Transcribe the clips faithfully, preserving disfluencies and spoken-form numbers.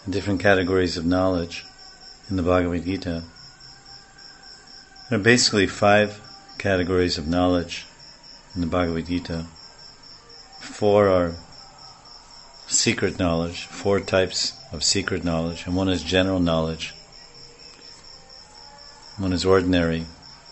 and different categories of knowledge in the Bhagavad Gita. There are basically five categories of knowledge in the Bhagavad Gita. Four are secret knowledge, four types of secret knowledge, and one is general knowledge. One is ordinary.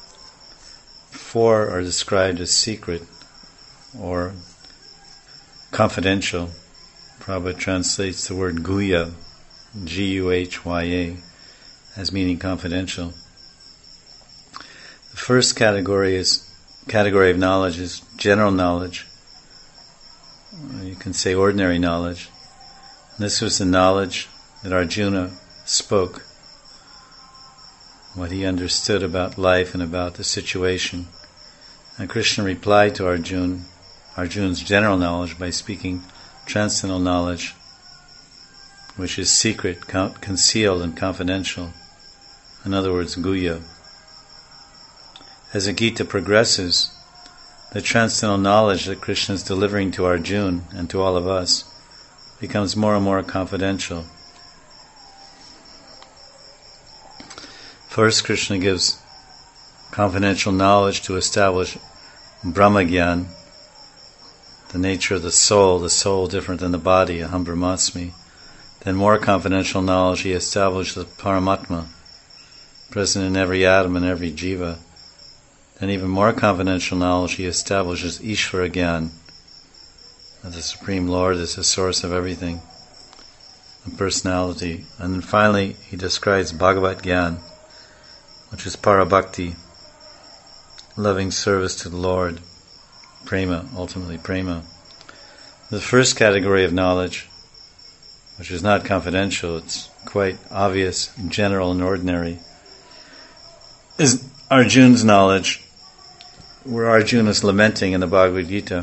Four are described as secret or confidential. Prabhupada translates the word Guhya, G U H Y A, as meaning confidential. The first category is category of knowledge is general knowledge. You can say ordinary knowledge. This was the knowledge that Arjuna spoke, what he understood about life and about the situation. And Krishna replied to Arjuna, Arjuna's general knowledge by speaking transcendental knowledge, which is secret, con- concealed and confidential. In other words, Guhya. As the Gita progresses, the transcendental knowledge that Krishna is delivering to Arjuna and to all of us becomes more and more confidential. First, Krishna gives confidential knowledge to establish Brahmagyan, the nature of the soul, the soul different than the body, Aham Brahmasmi. Then more confidential knowledge, he establishes Paramatma, present in every atom and every jiva. Then even more confidential knowledge, he establishes Ishvara Gyan, the Supreme Lord is the source of everything, the personality. And then finally, he describes Bhagavat Gyan, which is Parabhakti, loving service to the Lord, Prema, ultimately Prema. The first category of knowledge, which is not confidential, it's quite obvious, general and ordinary, is Arjuna's knowledge, where Arjuna is lamenting in the Bhagavad Gita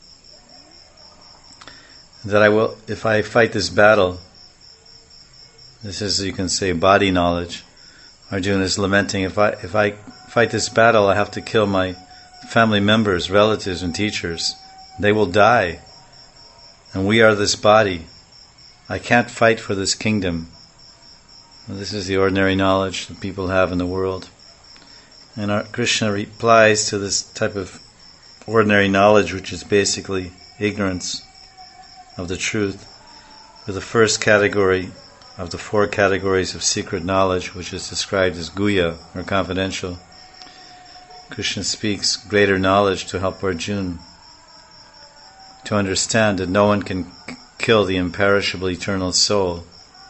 that I will, if I fight this battle, this is, you can say, body knowledge. Arjuna is lamenting, if I if I fight this battle, I have to kill my family members, relatives, and teachers. They will die, and we are this body. I can't fight for this kingdom. Well, this is the ordinary knowledge that people have in the world. And our, Krishna replies to this type of ordinary knowledge, which is basically ignorance of the truth, with the first category of the four categories of secret knowledge, which is described as Guhya, or confidential. Krishna speaks greater knowledge to help Arjuna to understand that no one can k- kill the imperishable eternal soul.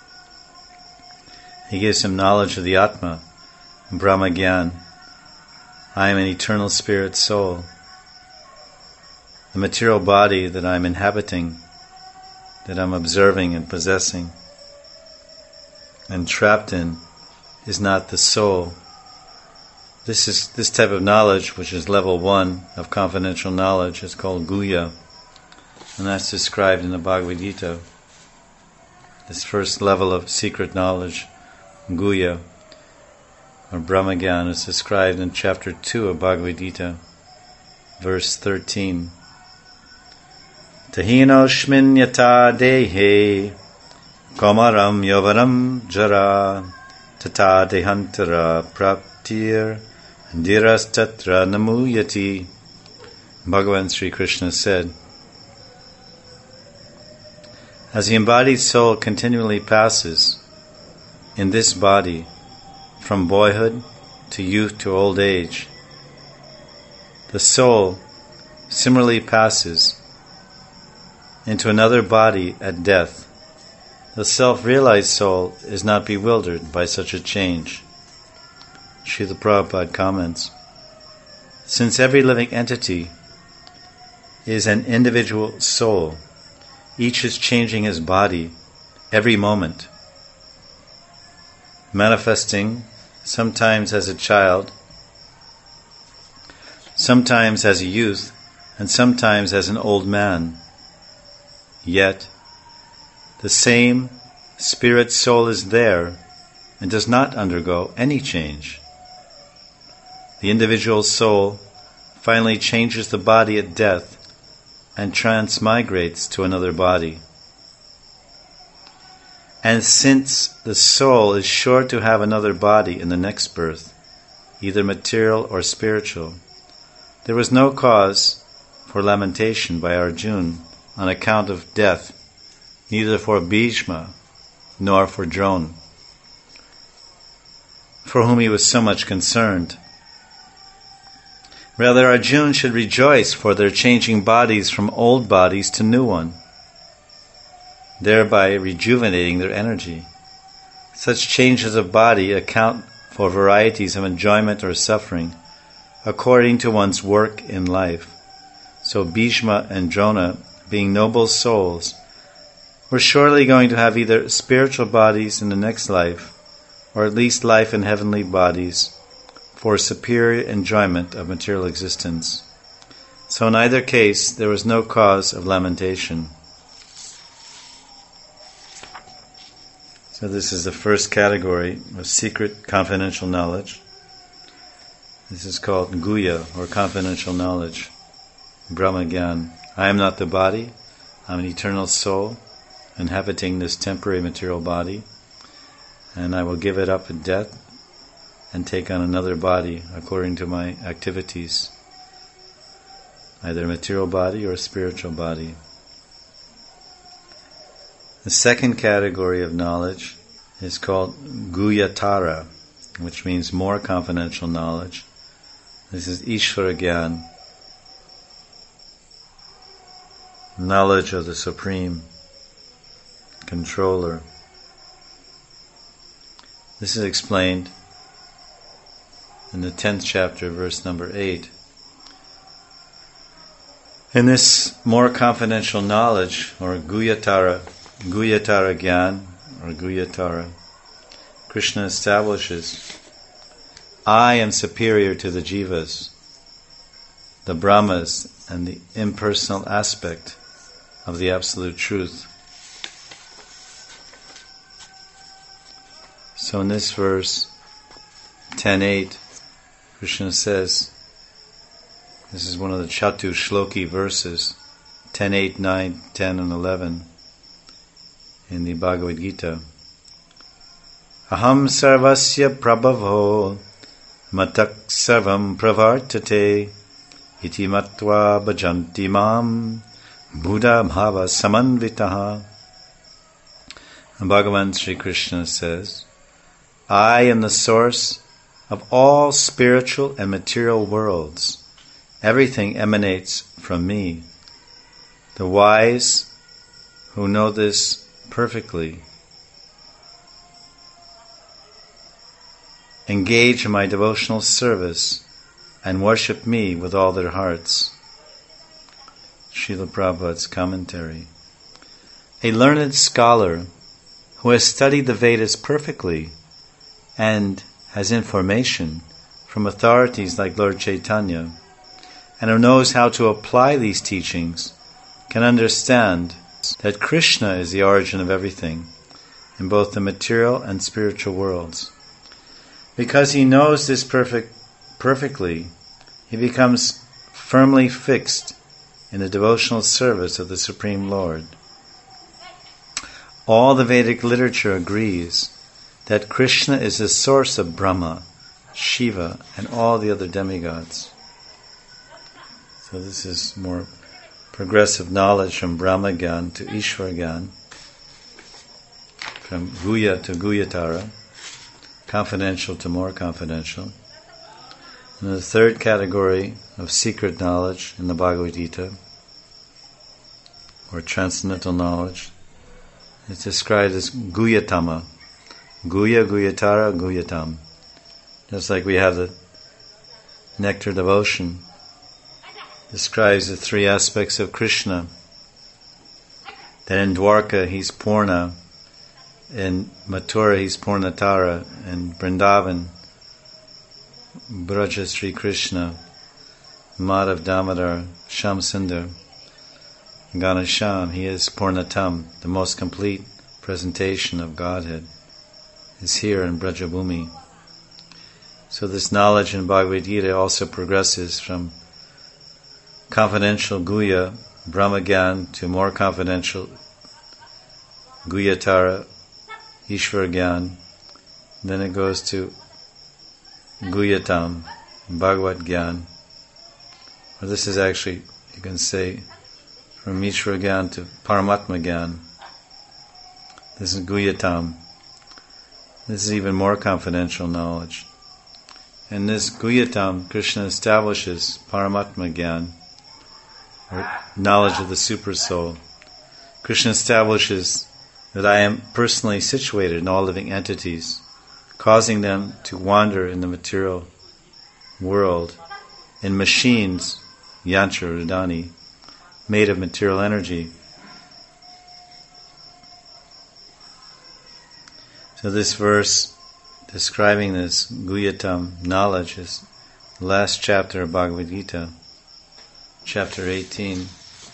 He gives him knowledge of the Atma, Brahma Gyan. I am an eternal spirit soul. The material body that I'm inhabiting, that I'm observing and possessing and trapped in, is not the soul. This is this type of knowledge, which is level one of confidential knowledge, is called Guhya, and that's described in the Bhagavad Gita. This first level of secret knowledge, Guhya, or Brahmagyan, is described in chapter two of Bhagavad Gita, verse thirteen. Tahinoshmin yata dehe Komaram yavaram jara tata dehantara praptir diras tatra namuyati. Bhagavan Sri Krishna said, as the embodied soul continually passes in this body from boyhood to youth to old age, the soul similarly passes into another body at death. The self-realized soul is not bewildered by such a change. Srila Prabhupada comments, since every living entity is an individual soul, each is changing his body every moment, manifesting sometimes as a child, sometimes as a youth, and sometimes as an old man. Yet, the same spirit soul is there and does not undergo any change. The individual soul finally changes the body at death and transmigrates to another body. And since the soul is sure to have another body in the next birth, either material or spiritual, there was no cause for lamentation by Arjuna on account of death, neither for Bhishma nor for Drona, for whom he was so much concerned. Rather, Arjuna should rejoice for their changing bodies from old bodies to new one, thereby rejuvenating their energy. Such changes of body account for varieties of enjoyment or suffering according to one's work in life. So Bhishma and Drona, being noble souls, were surely going to have either spiritual bodies in the next life, or at least life in heavenly bodies, for superior enjoyment of material existence. So in either case, there was no cause of lamentation. So this is the first category of secret confidential knowledge. This is called Guhya, or confidential knowledge, Brahma Gyan. I am not the body, I'm an eternal soul, inhabiting this temporary material body, and I will give it up at death and take on another body according to my activities, either a material body or a spiritual body. The second category of knowledge is called Guhyatara, which means more confidential knowledge. This is Ishvara Gyan, knowledge of the Supreme Controller. This is explained in the tenth chapter, verse number eight. In this more confidential knowledge, or Guhyatara, Guhyatara Gyan, or Guhyatara, Krishna establishes, I am superior to the jivas, the Brahmas, and the impersonal aspect of the Absolute Truth. So in this verse, ten eight, Krishna says, this is one of the Chatu Shloki verses, ten eight, nine, ten, and eleven in the Bhagavad Gita. Aham sarvasya prabhavo matak sarvam pravartate iti matva bhajanti mam buddha bhava samanvitaha. And Bhagavan Sri Krishna says, I am the source of all spiritual and material worlds. Everything emanates from me. The wise who know this perfectly engage in my devotional service and worship me with all their hearts. Srila Prabhupada's commentary. A learned scholar who has studied the Vedas perfectly and has information from authorities like Lord Chaitanya, and who knows how to apply these teachings, can understand that Krishna is the origin of everything, in both the material and spiritual worlds. Because he knows this perfect, perfectly, he becomes firmly fixed in the devotional service of the Supreme Lord. All the Vedic literature agrees that Krishna is the source of Brahma, Shiva, and all the other demigods. So this is more progressive knowledge from Brahma Gyan to Ishvara Gyan, from Guhya to Guhyatara, confidential to more confidential. And the third category of secret knowledge in the Bhagavad Gita, or transcendental knowledge, is described as Guhyatama. Guhya, Guhyatara, Guhyatam. Just like we have the nectar devotion, describes the three aspects of Krishna. That in Dwarka he's Purna, in Mathura he's Purnatara, in Vrindavan, Braja Sri Krishna, Madhav Damodar, Shamsundar, Ganesham, he is Purnatam, the most complete presentation of Godhead, is here in Brajabhumi. So this knowledge in Bhagavad Gita also progresses from confidential Guhya, Brahma Gyan, to more confidential Guhyatara, Ishvara Gyan. Then it goes to Guhyatam, Bhagavad Gyan. Or this is actually, you can say, from Ishvara Gyan to Paramatma Gyan. This is Guhyatam. This is even more confidential knowledge. In this Guhyatam, Krishna establishes Paramatma Gyan, or knowledge of the Super Soul. Krishna establishes that I am personally situated in all living entities, causing them to wander in the material world in machines, yantra rudani, made of material energy. So this verse describing this Guhyatam knowledge is the last chapter of Bhagavad Gita, chapter eighteen,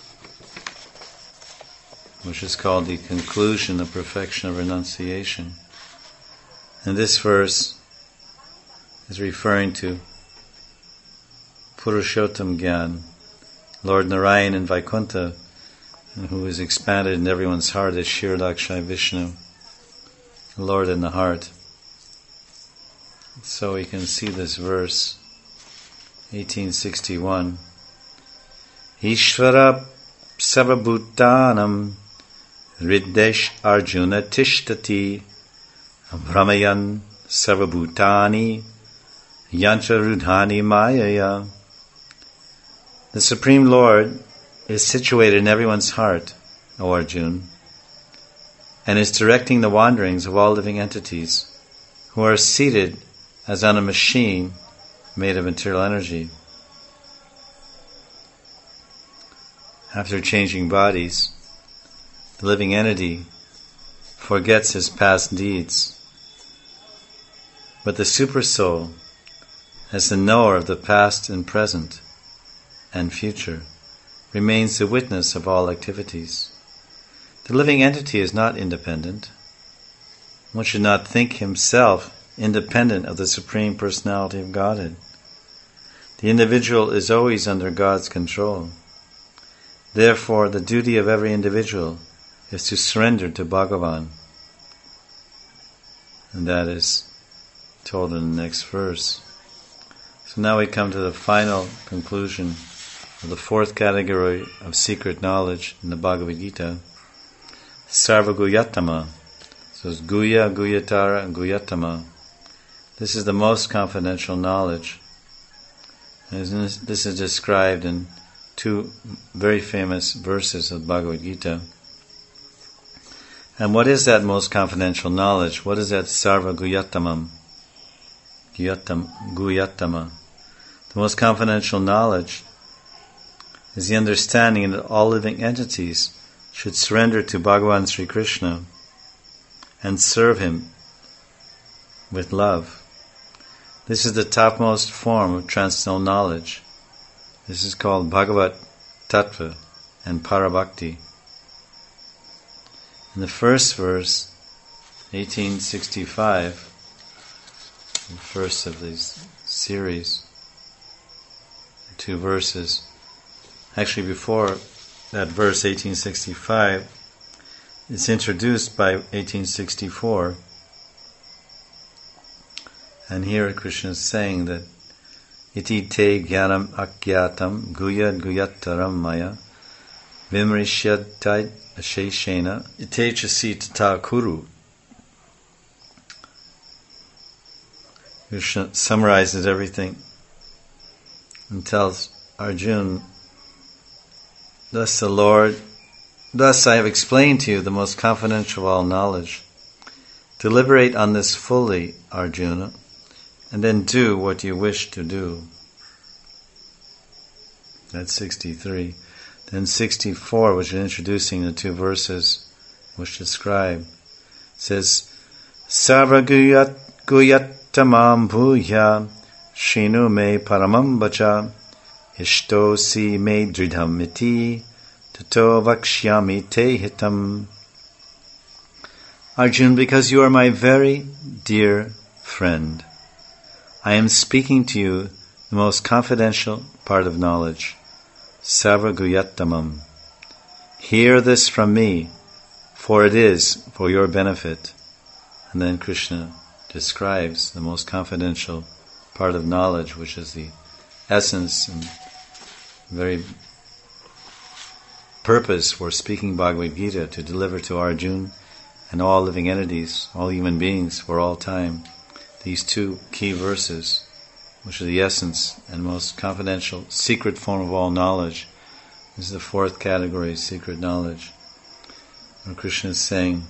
which is called the conclusion of perfection of renunciation. And this verse is referring to Purushottam Gyan, Lord Narayan in Vaikuntha, who is expanded in everyone's heart as Shirdakshay Vishnu, the Lord in the heart. So we can see this verse, eighteen sixty-one. Ishvara Sarvabhutanam Riddesh Arjuna Tishtati Brahmayan Sarvabhutani Yantra Rudhani Mayaya. The Supreme Lord is situated in everyone's heart, O Arjuna, and is directing the wanderings of all living entities who are seated as on a machine made of material energy. After changing bodies, the living entity forgets his past deeds. But the Super Soul, as the knower of the past and present and future, remains the witness of all activities. The living entity is not independent. One should not think himself independent of the Supreme Personality of Godhead. The individual is always under God's control. Therefore, the duty of every individual is to surrender to Bhagavan. And that is told in the next verse. So now we come to the final conclusion of the fourth category of secret knowledge in the Bhagavad Gita, Sarva Guhyatama. So it's Guhya, Guhyatara, and Guhyatama. This is the most confidential knowledge. And this is described in two very famous verses of Bhagavad Gita. And what is that most confidential knowledge? What is that Sarva Guhyatamam? Guhyatam, Guhyatama. The most confidential knowledge is the understanding that all living entities should surrender to Bhagavan Sri Krishna and serve him with love. This is the topmost form of transcendental knowledge. This is called Bhagavat Tattva and Parabhakti. In the first verse, eighteen sixty-five, the first of this series, two verses, actually before that verse, eighteen sixty-five, it's introduced by eighteen sixty-four. And here Krishna is saying that Iti te jnanam akyatam guyad guyattaram maya vimrishyadtai asheshena ite chasi tata kuru. Krishna summarizes everything and tells Arjuna, thus the Lord, thus I have explained to you the most confidential of all knowledge. Deliberate on this fully, Arjuna, and then do what you wish to do. That's sixty-three. Then sixty-four, which is introducing the two verses which describe, says, Sarva guyat guyattamam bhuya shinu me paramam bacha ishto si me dridham iti tato vakshyami te hitam. Arjuna, because you are my very dear friend, I am speaking to you the most confidential part of knowledge, Sarva Guhyattamam. Hear this from me, for it is for your benefit. And then Krishna describes the most confidential part of knowledge, which is the essence and very purpose for speaking Bhagavad Gita, to deliver to Arjuna and all living entities, all human beings for all time, these two key verses, which are the essence and most confidential, secret form of all knowledge. This is the fourth category, secret knowledge. Where Krishna is saying,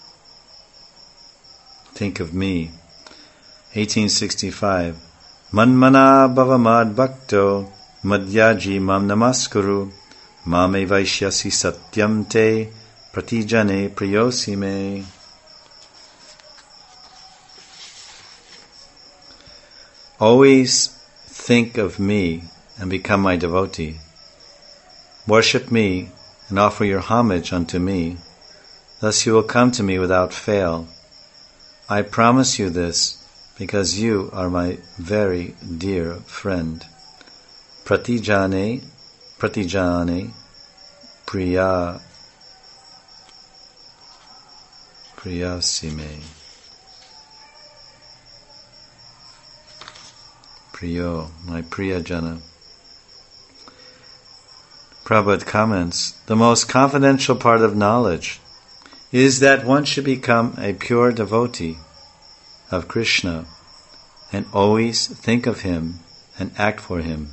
think of me. eighteen sixty-five, Manmana bhavamad bhakto madhyaji mam namaskuru mame vaishyasi satyam te pratijane priyosi me. Always think of me and become my devotee. Worship me and offer your homage unto me. Thus you will come to me without fail. I promise you this because you are my very dear friend. Pratijane, pratijane, priya, priyasime. Priyo, my priyajana. Prabhupada comments, the most confidential part of knowledge is that one should become a pure devotee of Krishna and always think of him and act for him.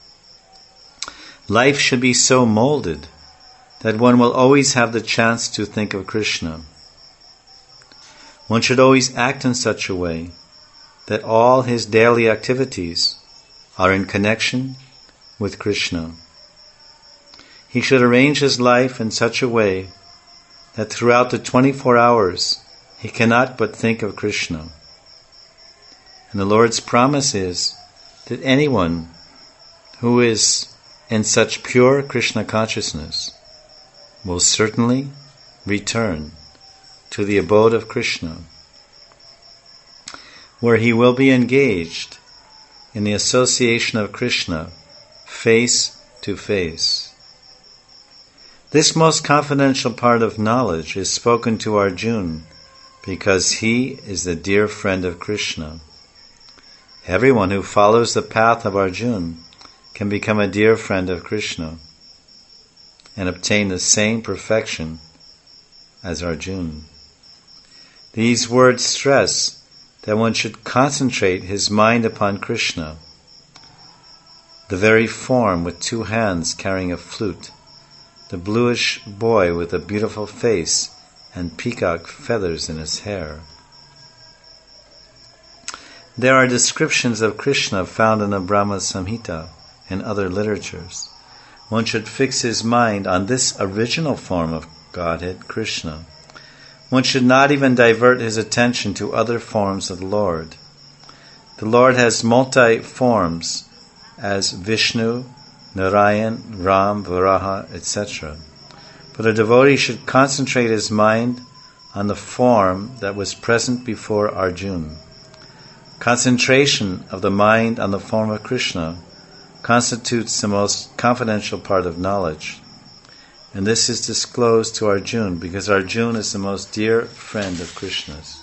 Life should be so molded that one will always have the chance to think of Krishna. One should always act in such a way that all his daily activities are in connection with Krishna. He should arrange his life in such a way that throughout the twenty-four hours he cannot but think of Krishna. And the Lord's promise is that anyone who is in such pure Krishna consciousness will certainly return to the abode of Krishna, where he will be engaged in the association of Krishna face to face. This most confidential part of knowledge is spoken to Arjuna because he is the dear friend of Krishna. Everyone who follows the path of Arjuna can become a dear friend of Krishna and obtain the same perfection as Arjuna. These words stress that one should concentrate his mind upon Krishna, the very form with two hands carrying a flute, the bluish boy with a beautiful face and peacock feathers in his hair. There are descriptions of Krishna found in the Brahma Samhita and other literatures. One should fix his mind on this original form of Godhead, Krishna. One should not even divert his attention to other forms of the Lord. The Lord has multi-forms as Vishnu, Narayan, Ram, Varaha, et cetera. But a devotee should concentrate his mind on the form that was present before Arjuna. Concentration of the mind on the form of Krishna constitutes the most confidential part of knowledge. And this is disclosed to Arjuna because Arjuna is the most dear friend of Krishna's.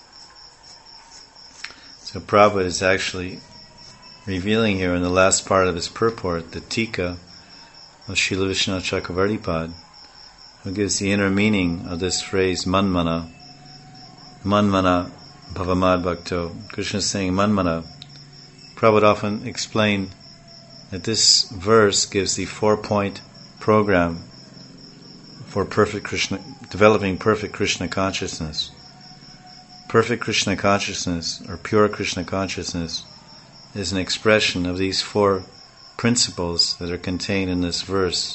So Prabhupada is actually revealing here in the last part of his purport, the Tika of Srila Vishnu Chakravartipad, who gives the inner meaning of this phrase, Manmana, Manmana Bhavamad Bhakto. Krishna is saying Manmana. Prabhupada often explained that this verse gives the four-point program for perfect Krishna, developing perfect Krishna consciousness. Perfect Krishna consciousness, or pure Krishna consciousness, is an expression of these four principles that are contained in this verse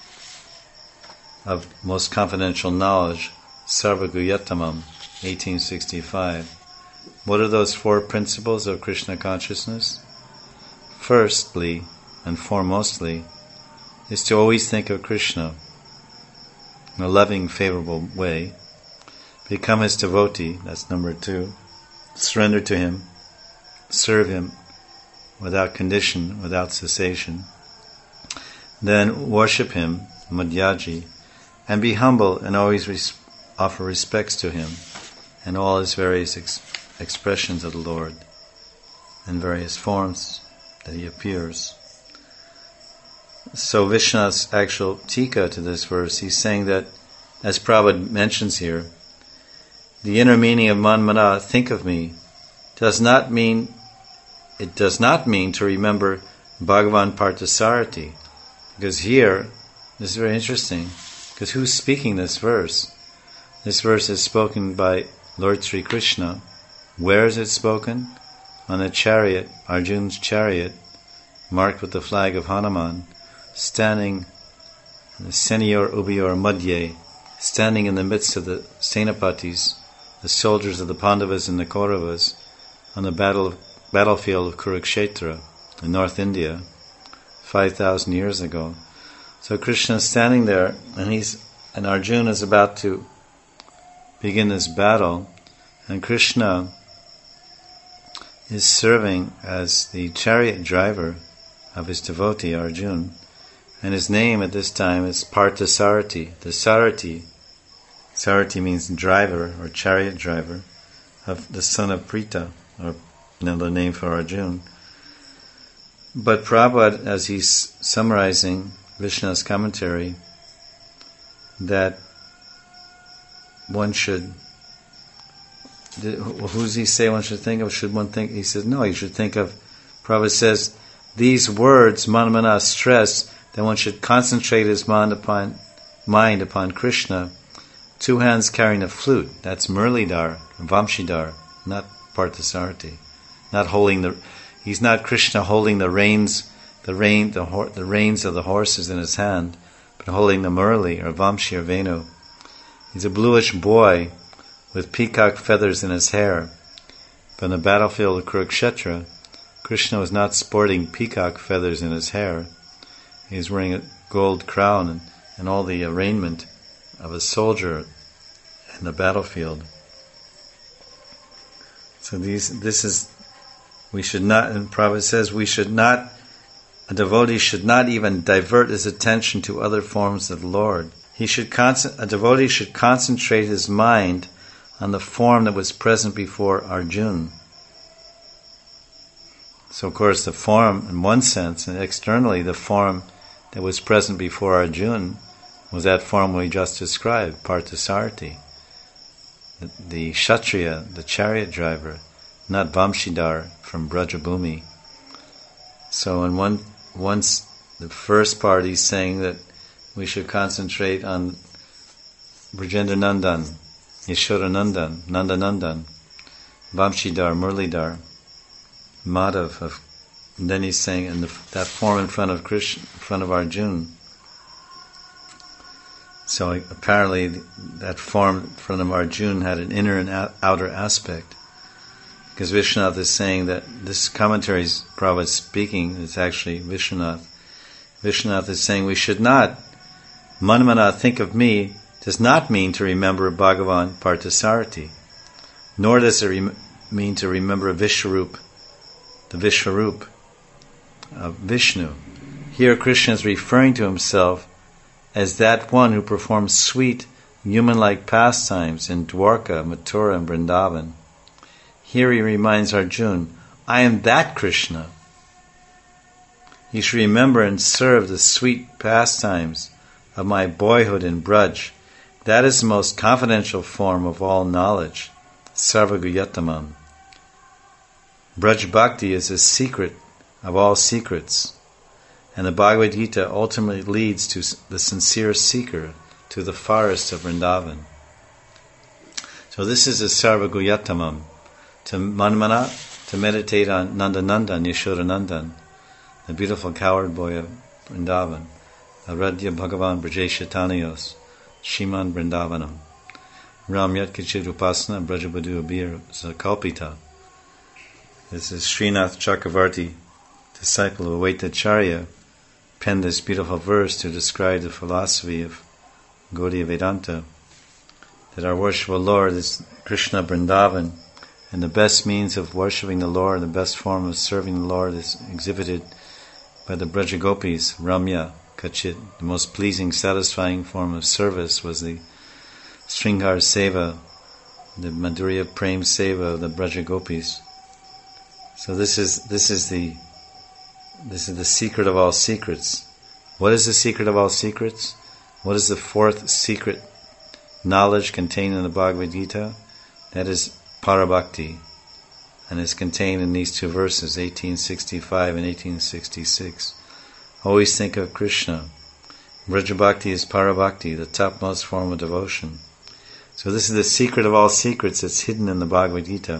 of most confidential knowledge, Sarvaguhyatamam, eighteen sixty-five. What are those four principles of Krishna consciousness? Firstly and foremostly is to always think of Krishna in a loving, favorable way. Become his devotee, that's number two. Surrender to him, serve him without condition, without cessation. Then worship him, Madhyaji, and be humble and always res- offer respects to him and all his various ex- expressions of the Lord in various forms that he appears. So Vishnu's actual tika to this verse, he's saying that, as Prabhupada mentions here, the inner meaning of man mana, think of me, does not mean, it does not mean to remember Bhagavan Parthasarathi. Because here, this is very interesting, because who's speaking this verse? This verse is spoken by Lord Sri Krishna. Where is it spoken? On a chariot, Arjuna's chariot, marked with the flag of Hanuman, standing in the Senior Ubiyor Madhye, standing in the midst of the Senapatis, the soldiers of the Pandavas and the Kauravas, on the battle, battlefield of Kurukshetra in North India, five thousand years ago. So Krishna is standing there, and he's and Arjuna is about to begin this battle, and Krishna is serving as the chariot driver of his devotee Arjuna, and his name at this time is Parthasarathi. The Sarathi, Sarathi means driver or chariot driver, of the son of Pritha, or another name for Arjuna. But Prabhupada, as he's summarizing Vishnu's commentary, that one should, who does he say one should think of? Should one think? He says, no, you should think of, Prabhupada says, these words, manamana, stress, that one should concentrate his mind upon, mind upon Krishna, two hands carrying a flute. That's Murlidhar, Vamshidhar, not Parthasarathi. Not holding the, he's not Krishna holding the reins, the rein, the, ho- the reins of the horses in his hand, but holding the Murli or Vamshi or Venu. He's a bluish boy with peacock feathers in his hair. But on the battlefield of Kurukshetra, Krishna was not sporting peacock feathers in his hair. He was wearing a gold crown and, and all the arraignment of a soldier in the battlefield. So these, this is, we should not, and Prabhupada says, we should not, a devotee should not even divert his attention to other forms of the Lord. He should concent, a devotee should concentrate his mind on the form that was present before Arjuna. So of course the form, in one sense, and externally the form that was present before Arjuna was that form we just described, Parthasarathi, the, the Kshatriya, the chariot driver, not Vamshidhar from Brajabhumi. So in one, once the first part he's saying that we should concentrate on Brajendra Nandan, Yashoda Nandan, Nanda Nandan, Vamshidhar, Murlidhar, Madhav, of, and then he's saying in the, that form in front of Krishna, in front of Arjuna. So apparently that form in front of Arjuna had an inner and outer aspect. Because Vishwanath is saying that this commentary is Prabhupada speaking, it's actually Vishwanath. Vishwanath is saying we should not, Manmana, think of me, does not mean to remember Bhagavan Parthasarathi, nor does it re- mean to remember Vishwarup, the Vishwarup of Vishnu. Here Krishna is referring to himself as that one who performs sweet, human-like pastimes in Dwarka, Mathura, and Vrindavan. Here he reminds Arjuna, I am that Krishna. You should remember and serve the sweet pastimes of my boyhood in Braj. That is the most confidential form of all knowledge, Sarvaguyatamam. Braj Bhakti is the secret of all secrets, and the Bhagavad Gita ultimately leads to the sincere seeker to the forest of Vrindavan. So this is a Sarvaguyatamam, to manmana, to meditate on Nandanandan, Yashodanandan, the beautiful coward boy of Vrindavan, Aradhya Bhagavan Brajeshatanayos, Shiman Vrindavanam, Ram Yat Kichit Upasana Brajabadu Abir Zakalpita. This is Srinath Chakravarti, disciple of Avaitacharya, penned this beautiful verse to describe the philosophy of Gaudiya Vedanta, that our worshipful Lord is Krishna Vrindavan, and the best means of worshipping the Lord, the best form of serving the Lord is exhibited by the Brajagopis, Ramya, Kachit. The most pleasing, satisfying form of service was the Sringar Seva the Madhurya Prem Seva of the Braja Gopis. So this is this is the this is the secret of all secrets. What is the secret of all secrets? What is the fourth secret knowledge contained in the Bhagavad Gita? That is Parabhakti, and is contained in these two verses, eighteen sixty-five and eighteen sixty-six. Always think of Krishna. Braja Bhakti is Parabhakti, the topmost form of devotion. So this is the secret of all secrets that's hidden in the Bhagavad Gita.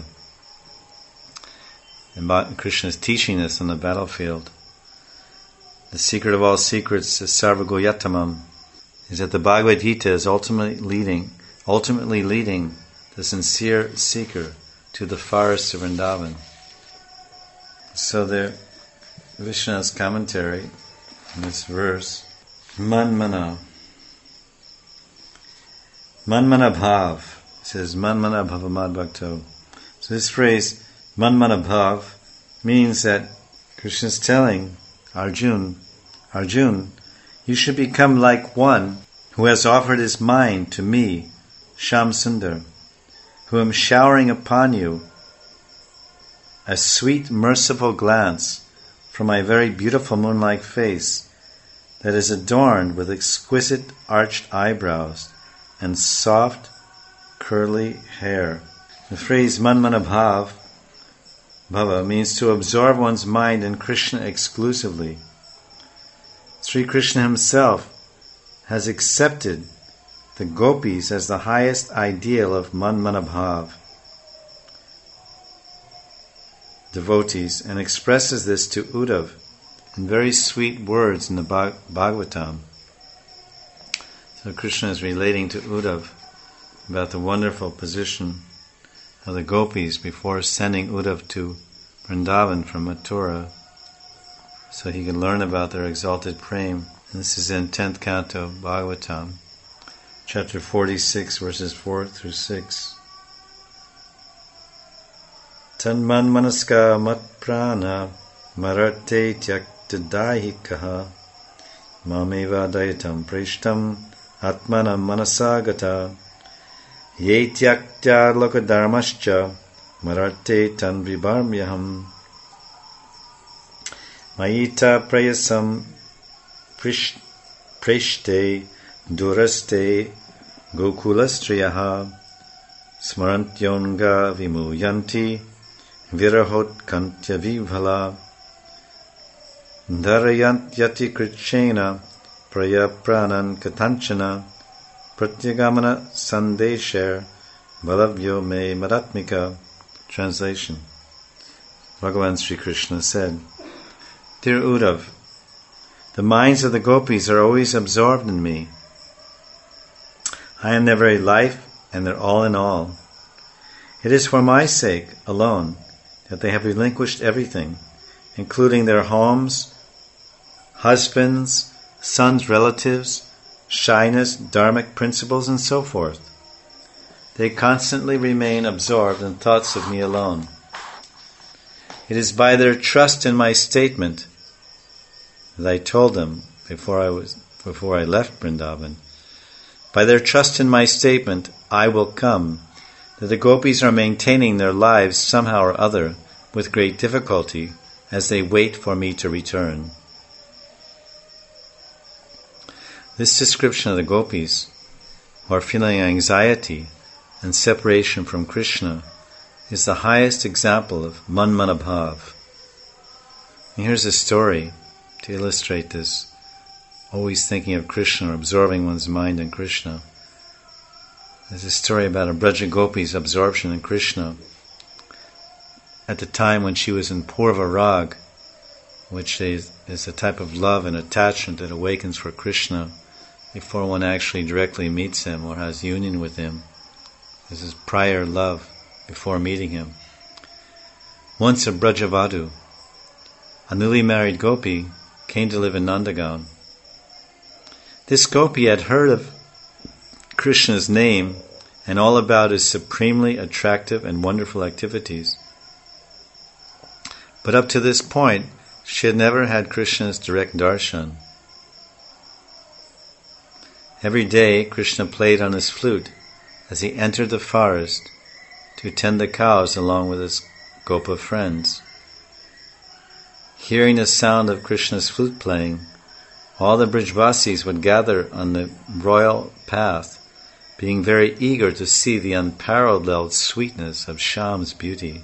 And Krishna is teaching this on the battlefield. The secret of all secrets is Sarvagoyatamam, is that the Bhagavad Gita is ultimately leading, ultimately leading the sincere seeker to the forests of Vrindavan. So the Vishnu's commentary in this verse, Manmana. Manmana bhav, says Manmana bhavamad bhakto. So this phrase, Manmana bhav, means that Krishna is telling Arjun, Arjun, you should become like one who has offered his mind to me, Shyam Sundar, who am showering upon you a sweet, merciful glance from my very beautiful moon-like face that is adorned with exquisite arched eyebrows and soft, curly hair. The phrase Manmana bhav, bhava, means to absorb one's mind in Krishna exclusively. Sri Krishna himself has accepted the gopis as the highest ideal of Manmana bhav, devotees, and expresses this to Uddhav in very sweet words in the Bhagavatam. So Krishna is relating to Uddhav about the wonderful position of the gopis before sending Uddhav to Vrindavan from Mathura, so he can learn about their exalted prem. And this is in tenth canto Bhagavatam, chapter forty-six, verses four through six. Tanman manaska mat prana marate tyakta daihikaha mameva dayatam prishtam atmana manasagata ye tyaktya lokadharmascha marate tan vibharmyaham mayita prayasam prishte duraste gokulastriyaha smarantyonga vimuyanti virahot kantya vibhala dharayant yati krichena prayapranan katanchana pratyagamana sandesher balavyo me maratmika. Translation. Bhagavan Sri Krishna said, Dear Uddhav, the minds of the gopis are always absorbed in me. I am their very life and their all in all. It is for my sake alone that they have relinquished everything, including their homes, husbands, sons, relatives, shyness, dharmic principles, and so forth. They constantly remain absorbed in thoughts of me alone. It is by their trust in my statement that I told them before I was before I left Vrindavan. By their trust in my statement, I will come, that the gopis are maintaining their lives somehow or other with great difficulty as they wait for me to return. This description of the gopis who are feeling anxiety and separation from Krishna is the highest example of Manmana bhav. And here's a story to illustrate this, always thinking of Krishna or absorbing one's mind in Krishna. There's a story about a Braja Gopi's absorption in Krishna at the time when she was in Purva Rag, which is, is a type of love and attachment that awakens for Krishna before one actually directly meets him or has union with him. This is prior love before meeting him. Once a Brajavadu, a newly married gopi, came to live in Nandagaon. This gopi had heard of Krishna's name and all about his supremely attractive and wonderful activities. But up to this point, she had never had Krishna's direct darshan. Every day, Krishna played on his flute as he entered the forest to tend the cows along with his Gopa friends. Hearing the sound of Krishna's flute playing, all the Brijvasis would gather on the royal path, being very eager to see the unparalleled sweetness of Shyam's beauty.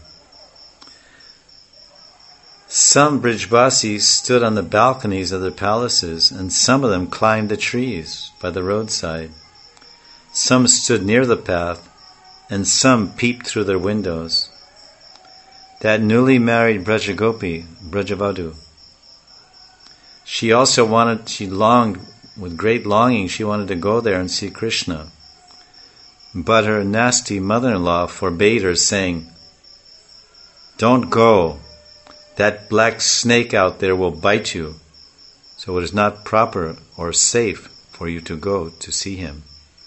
Some Brijvasis stood on the balconies of their palaces, and some of them climbed the trees by the roadside. Some stood near the path, and some peeped through their windows. That newly married Brajagopi, Brajavadu, she also wanted, she longed, with great longing, she wanted to go there and see Krishna. But her nasty mother-in-law forbade her, saying, "Don't go. That black snake out there will bite you, so it is not proper or safe for you to go to see him."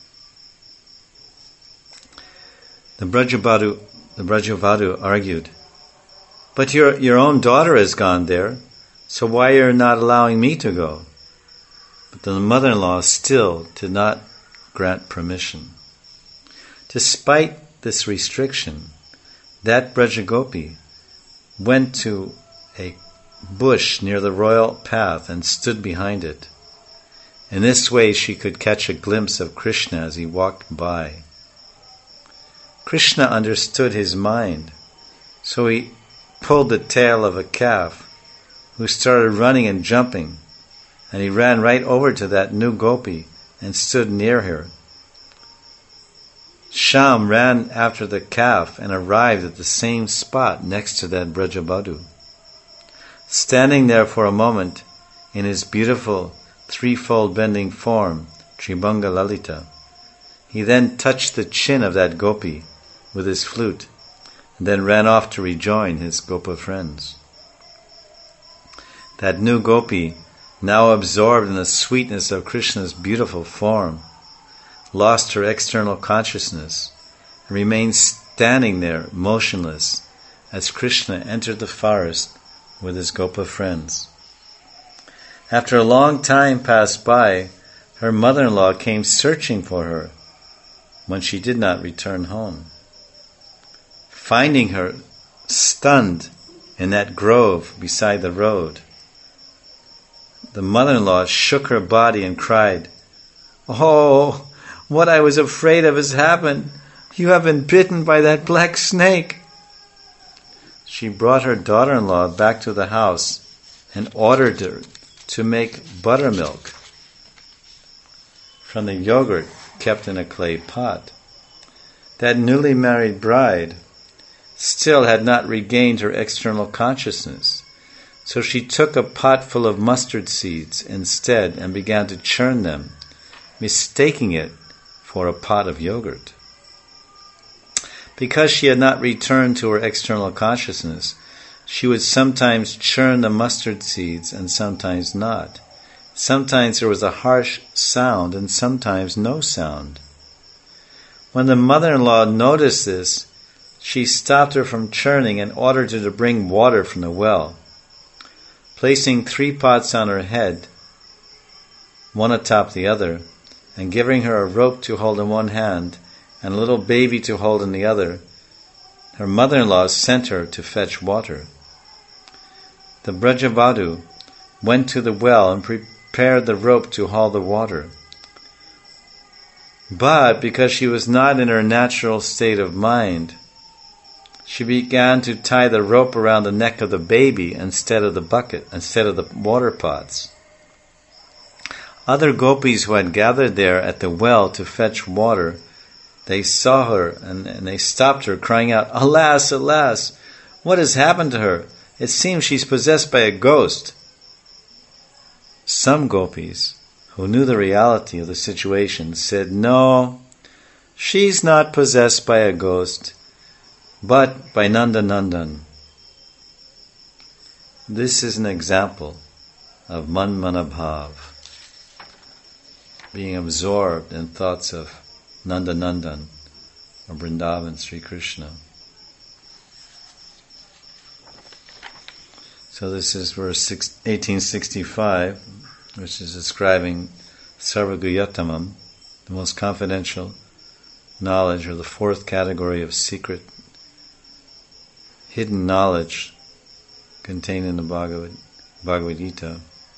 The Brajavadu, the Brajavadu argued, "But your, your own daughter has gone there, so why are you not allowing me to go?" But the mother-in-law still did not grant permission. Despite this restriction, that Brajagopi went to a bush near the royal path and stood behind it. In this way she could catch a glimpse of Krishna as he walked by. Krishna understood his mind, so he pulled the tail of a calf, who started running and jumping, and he ran right over to that new gopi and stood near her. Shyam ran after the calf and arrived at the same spot next to that Brajavadu. Standing there for a moment in his beautiful threefold bending form, Tribhanga Lalita, he then touched the chin of that gopi with his flute, and then ran off to rejoin his Gopa friends. That new gopi, now absorbed in the sweetness of Krishna's beautiful form, lost her external consciousness and remained standing there motionless as Krishna entered the forest with his Gopa friends. After a long time passed by, her mother-in-law came searching for her when she did not return home. Finding her stunned in that grove beside the road, the mother-in-law shook her body and cried, "Oh, what I was afraid of has happened. You have been bitten by that black snake." She brought her daughter-in-law back to the house and ordered her to make buttermilk from the yogurt kept in a clay pot. That newly married bride still had not regained her external consciousness, so she took a pot full of mustard seeds instead and began to churn them, mistaking it for a pot of yogurt. Because she had not returned to her external consciousness, she would sometimes churn the mustard seeds and sometimes not. Sometimes there was a harsh sound and sometimes no sound. When the mother-in-law noticed this, she stopped her from churning and ordered her to bring water from the well. Placing three pots on her head, one atop the other, and giving her a rope to hold in one hand and a little baby to hold in the other, her mother-in-law sent her to fetch water. The Brajavadu went to the well and prepared the rope to haul the water. But because she was not in her natural state of mind, she began to tie the rope around the neck of the baby instead of the bucket, instead of the water pots. Other gopis who had gathered there at the well to fetch water, they saw her and, and they stopped her, crying out, "Alas, alas, what has happened to her? It seems she's possessed by a ghost." Some gopis, who knew the reality of the situation, said, "No, she's not possessed by a ghost, but by Nanda Nandan." This is an example of Man Mana Bhav, being absorbed in thoughts of Nanda Nandan, or Vrindavan Sri Krishna. So this is verse eighteen sixty-five, which is describing Sarvaguhyatamam, the most confidential knowledge, or the fourth category of secret hidden knowledge contained in the Bhagavad, Bhagavad Gita.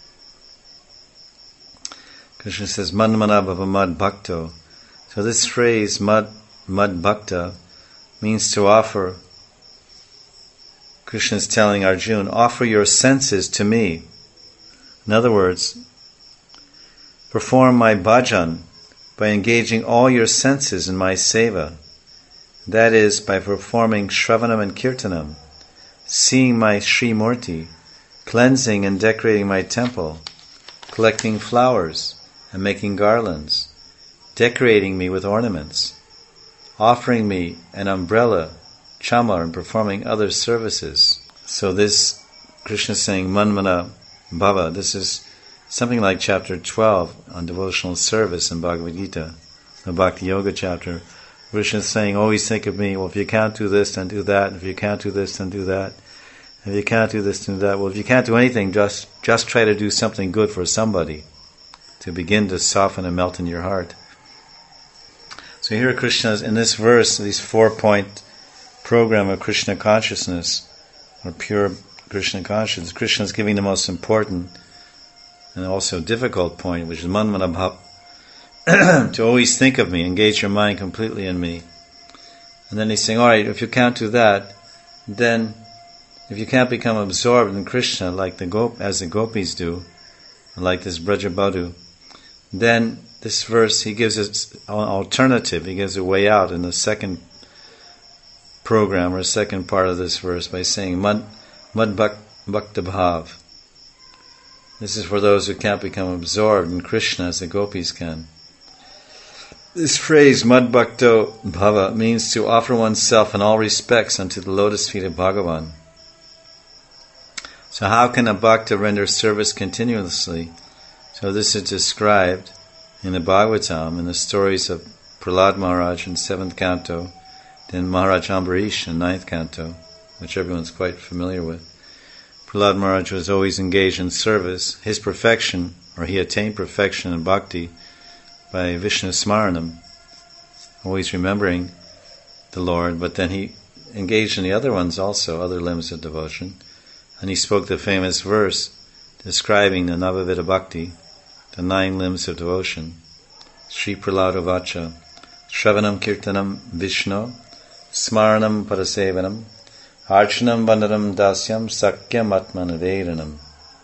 Krishna says, Manmana bhava mad bhakto. So this phrase, mad, mad bhakta, means to offer. Krishna is telling Arjuna, offer your senses to me. In other words, perform my bhajan by engaging all your senses in my seva. That is, by performing Shravanam and Kirtanam, seeing my Sri Murti, cleansing and decorating my temple, collecting flowers and making garlands, decorating me with ornaments, offering me an umbrella, chamar, and performing other services. So this, Krishna is saying, Manmana Bhava, this is something like chapter twelve on devotional service in Bhagavad Gita, the Bhakti Yoga chapter. Krishna is saying, always think of me, well, if you can't do this, then do that. If you can't do this, then do that. If you can't do this, then do that. Well, if you can't do anything, just, just try to do something good for somebody to begin to soften and melt in your heart. So here Krishna is, in this verse, this four-point program of Krishna consciousness, or pure Krishna consciousness, Krishna is giving the most important and also difficult point, which is Manmana Bhava, to always think of me, engage your mind completely in me. And then he's saying, all right, if you can't do that, then if you can't become absorbed in Krishna like the gop, as the gopis do, like this Brajabadhu, then this verse, he gives us an alternative, he gives a way out in the second program or second part of this verse by saying, Mad, mad bhakta bhav. This is for those who can't become absorbed in Krishna as the gopis can. This phrase, mad bhakto bhava, means to offer oneself in all respects unto the lotus feet of Bhagavan. So how can a bhakta render service continuously? So this is described in the Bhagavatam, in the stories of Prahlad Maharaj in seventh canto, then Maharaj Ambarish in ninth canto, which everyone's quite familiar with. Prahlad Maharaj was always engaged in service. His perfection, or he attained perfection in bhakti by Vishnu Smaranam, always remembering the Lord, but then he engaged in the other ones also, other limbs of devotion. And he spoke the famous verse describing the Navavida Bhakti, the nine limbs of devotion. Sri Prahlada Vacha, Shravanam Kirtanam Vishnu, Smaranam Parasevanam, Archanam Bandaram Dasyam Sakyam Atmanavedanam.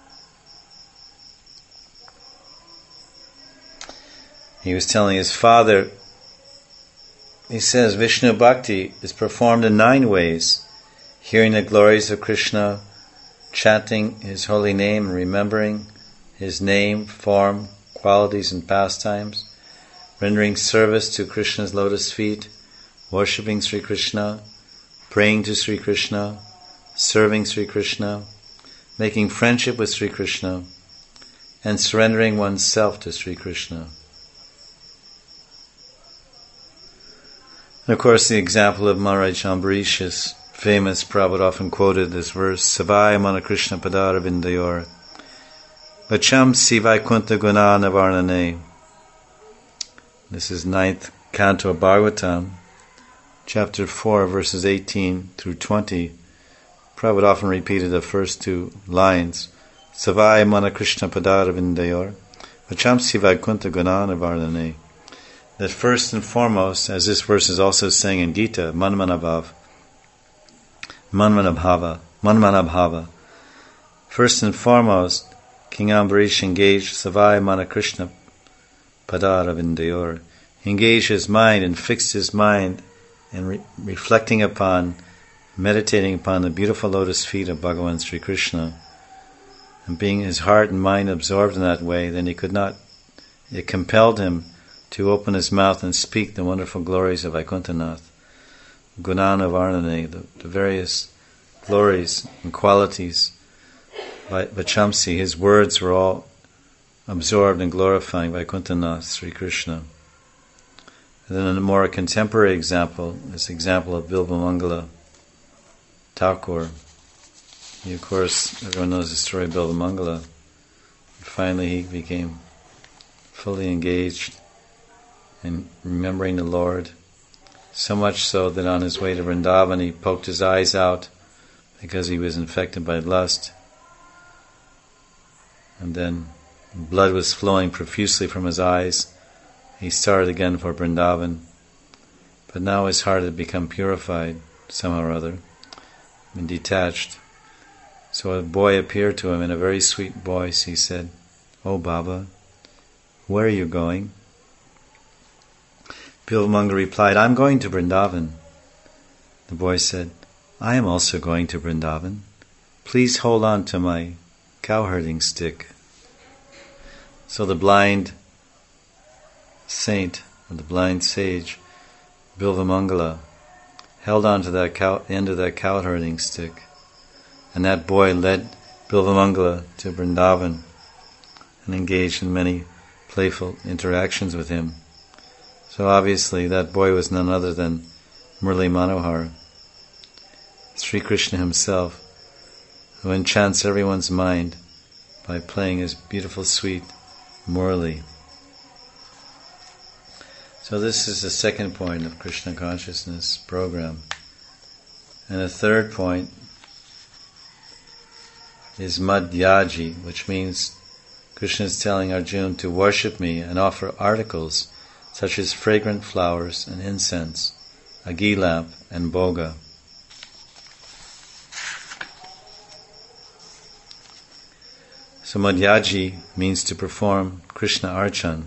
He was telling his father, he says, Vishnu Bhakti is performed in nine ways: hearing the glories of Krishna, chanting his holy name and remembering his name, form, qualities and pastimes, rendering service to Krishna's lotus feet, worshipping Sri Krishna, praying to Sri Krishna, serving Sri Krishna, making friendship with Sri Krishna, and surrendering oneself to Sri Krishna. And of course the example of Maharaj Ambarish is famous. Prabhupada often quoted this verse, Savai Mana Krishna Padara Vindayor, Vacham Sivai Kunta Guna Navarnane. This is ninth canto of Bhagavatam, chapter four, verses eighteen through twenty. Prabhupada often repeated the first two lines, Savai Mana Krishna Padara Vindayor, Vacham Sivai Kunta Guna Navarnane. That first and foremost, as this verse is also saying in Gita, Manmana Bhav, Manmana Bhava, Manmana Bhava. First and foremost, King Ambarish engaged Savai Mana Krishna Padara Vindayor. He engaged his mind and fixed his mind and re- reflecting upon, meditating upon the beautiful lotus feet of Bhagavan Sri Krishna. And being his heart and mind absorbed in that way, then he could not, it compelled him to open his mouth and speak the wonderful glories of Vaikuntanath, Gunana Varnane, the, the various glories and qualities. Vachamsi, his words were all absorbed in glorifying Vaikuntanath, Sri Krishna. And then a more contemporary example is the example of Bilvamangala Thakur. He, of course, everyone knows the story of Bilvamangala. Finally he became fully engaged in remembering the Lord, so much so that on his way to Vrindavan he poked his eyes out because he was infected by lust. And then blood was flowing profusely from his eyes. He started again for Vrindavan. But now his heart had become purified somehow or other and detached. So a boy appeared to him in a very sweet voice. He said, "Oh Baba, where are you going?" Bilvamanga replied, "I'm going to Vrindavan." The boy said, "I am also going to Vrindavan. Please hold on to my cowherding stick." So the blind saint, or the blind sage, Bilvamangala, held on to that cow, end of that cowherding stick. And that boy led Bilvamangala to Vrindavan and engaged in many playful interactions with him. So obviously that boy was none other than Murli Manohar, Sri Krishna himself, who enchants everyone's mind by playing his beautiful, sweet Murli. So this is the second point of Krishna consciousness program. And the third point is Madhyaji, which means Krishna is telling Arjuna to worship me and offer articles such as fragrant flowers and incense, a ghee lamp and bhoga. So Madhyaji means to perform Krishna Archan.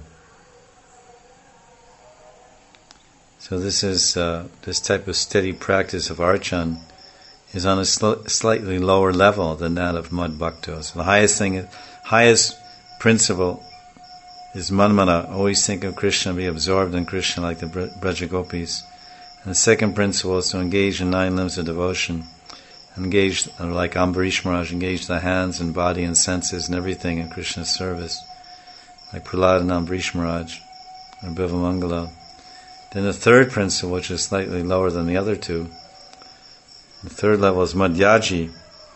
So this is uh, this type of steady practice of Archan is on a sl- slightly lower level than that of Mad Bhaktos. The highest thing, highest principle is Manmana, always think of Krishna, be absorbed in Krishna like the Braja Gopis. And the second principle is to engage in nine limbs of devotion. Engage, like Ambarish Maharaj, engage the hands and body and senses and everything in Krishna's service. Like Prahlad and Ambarish Maharaj, and Bilvamangala. Then the third principle, which is slightly lower than the other two, the third level is Madhyaji.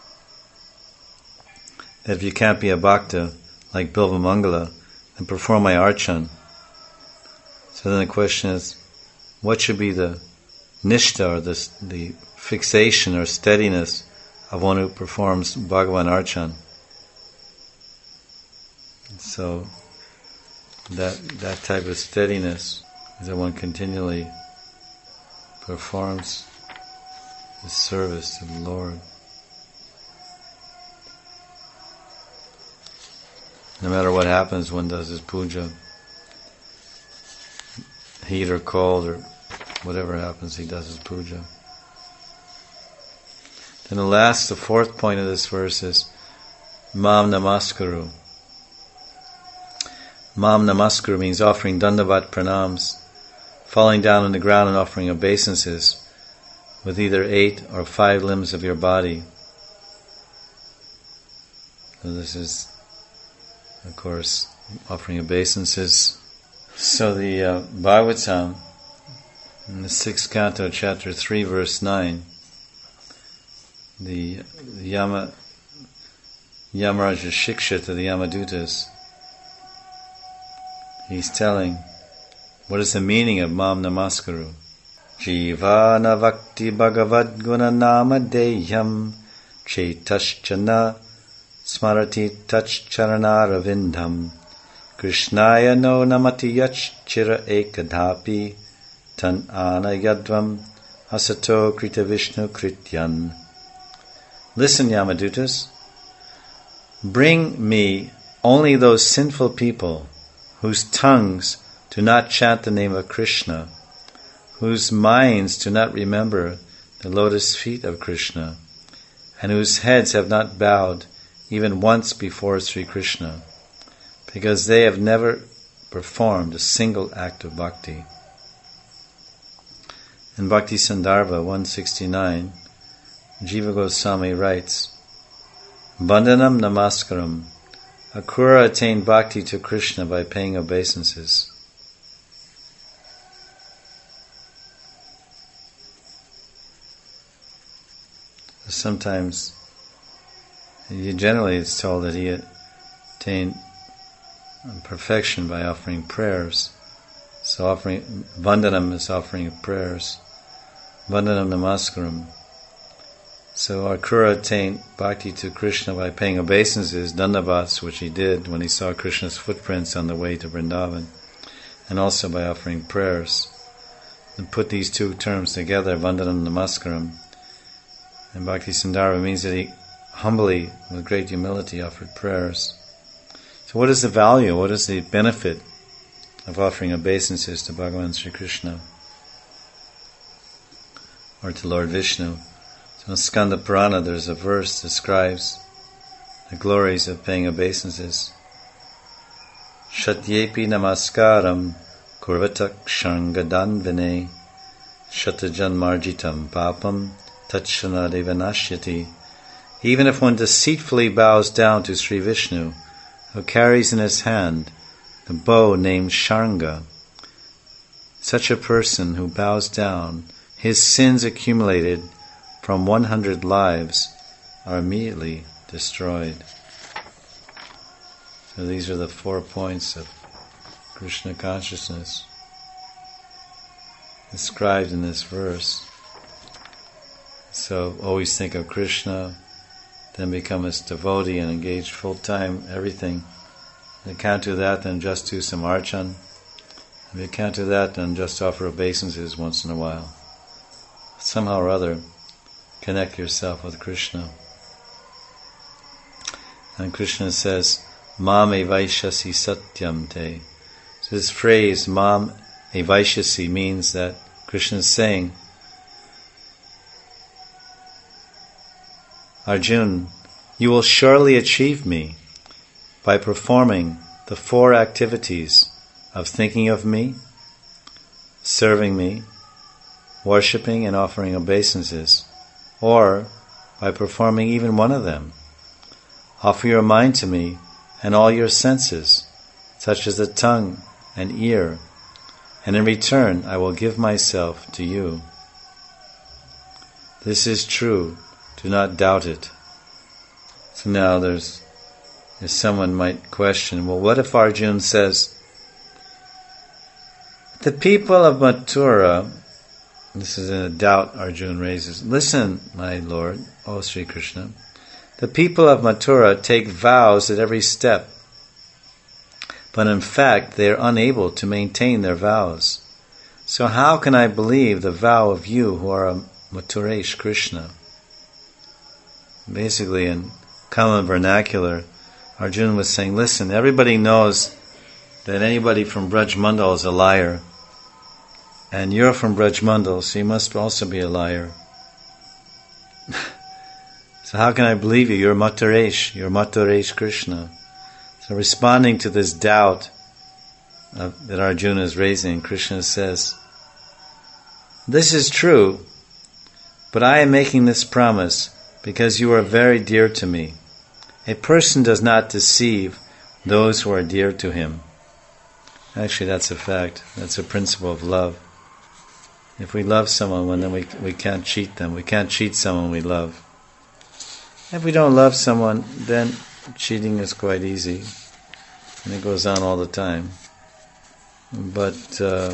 That if you can't be a bhakta like Bilvamangala, then perform my archan. So then the question is, what should be the nishta, or the, the fixation or steadiness of one who performs Bhagavan archan? So that that type of steadiness is that one continually performs the service to the Lord. No matter what happens, one does his puja. Heat or cold or whatever happens, he does his puja. Then the last, the fourth point of this verse is Mam Namaskaru. Mam Namaskaru means offering dandavat pranams, falling down on the ground and offering obeisances with either eight or five limbs of your body. So this is, of course, offering obeisances. So the uh, Bhagavatam, in the sixth canto, chapter three, verse nine, the, the Yama, Yamaraja Shiksha to the Yamadutas, he's telling, what is the meaning of Mam Namaskaru? Jivana Vakti Bhagavad Guna Nama Deyam Chaitaschana Smarati Tachcharanara Krishnaya no namati yach chira ekadhapi tan ana yadvam asato krita vishnu krityan. Listen, Yamadutas, bring me only those sinful people whose tongues do not chant the name of Krishna, whose minds do not remember the lotus feet of Krishna, and whose heads have not bowed even once before Sri Krishna, because they have never performed a single act of bhakti. In Bhakti Sandarbha one sixty-nine, Jiva Goswami writes, Bandhanam Namaskaram, Akrura attained bhakti to Krishna by paying obeisances. Sometimes, generally it's told that he attained perfection by offering prayers. So offering, Vandanam is offering prayers. Vandanam Namaskaram. So our Kura attained bhakti to Krishna by paying obeisances, dandavats, which he did when he saw Krishna's footprints on the way to Vrindavan, and also by offering prayers. And put these two terms together, Vandanam Namaskaram, and Bhakti Sundara means that he humbly, with great humility, offered prayers. So what is the value, what is the benefit of offering obeisances to Bhagavan Sri Krishna or to Lord Vishnu? So in Skanda Purana there's a verse that describes the glories of paying obeisances. Shatyepi namaskaram kurvatak shangadan vine shatajan marjitam papam tachana devanashyati. Even if one deceitfully bows down to Sri Vishnu, who carries in his hand the bow named Sharanga, such a person who bows down, his sins accumulated from one hundred lives are immediately destroyed. So these are the four points of Krishna consciousness described in this verse. So always think of Krishna, then become his devotee and engage full-time everything. If you can't do that, then just do some archan. If you can't do that, then just offer obeisances once in a while. Somehow or other, connect yourself with Krishna. And Krishna says, Mam evaishyasi satyam te. So this phrase, Mam evaishyasi, means that Krishna is saying, Arjun, you will surely achieve me by performing the four activities of thinking of me, serving me, worshipping and offering obeisances, or by performing even one of them. Offer your mind to me and all your senses, such as the tongue and ear, and in return I will give myself to you. This is true. Do not doubt it. So now there's, if someone might question, well, what if Arjuna says, the people of Mathura, this is a doubt Arjuna raises, listen, my Lord, O Sri Krishna, the people of Mathura take vows at every step, but in fact they are unable to maintain their vows. So how can I believe the vow of you who are a Mathuresh Krishna? Basically, in common vernacular, Arjuna was saying, listen, everybody knows that anybody from Braj Mandal is a liar. And you're from Braj Mandal, so you must also be a liar. So how can I believe you? You're Mathuresh, you're Mathuresh Krishna. So responding to this doubt of, that Arjuna is raising, Krishna says, this is true, but I am making this promise because you are very dear to me. A person does not deceive those who are dear to him. Actually, that's a fact. That's a principle of love. If we love someone, well, then we we can't cheat them. We can't cheat someone we love. If we don't love someone, then cheating is quite easy, and it goes on all the time. But uh,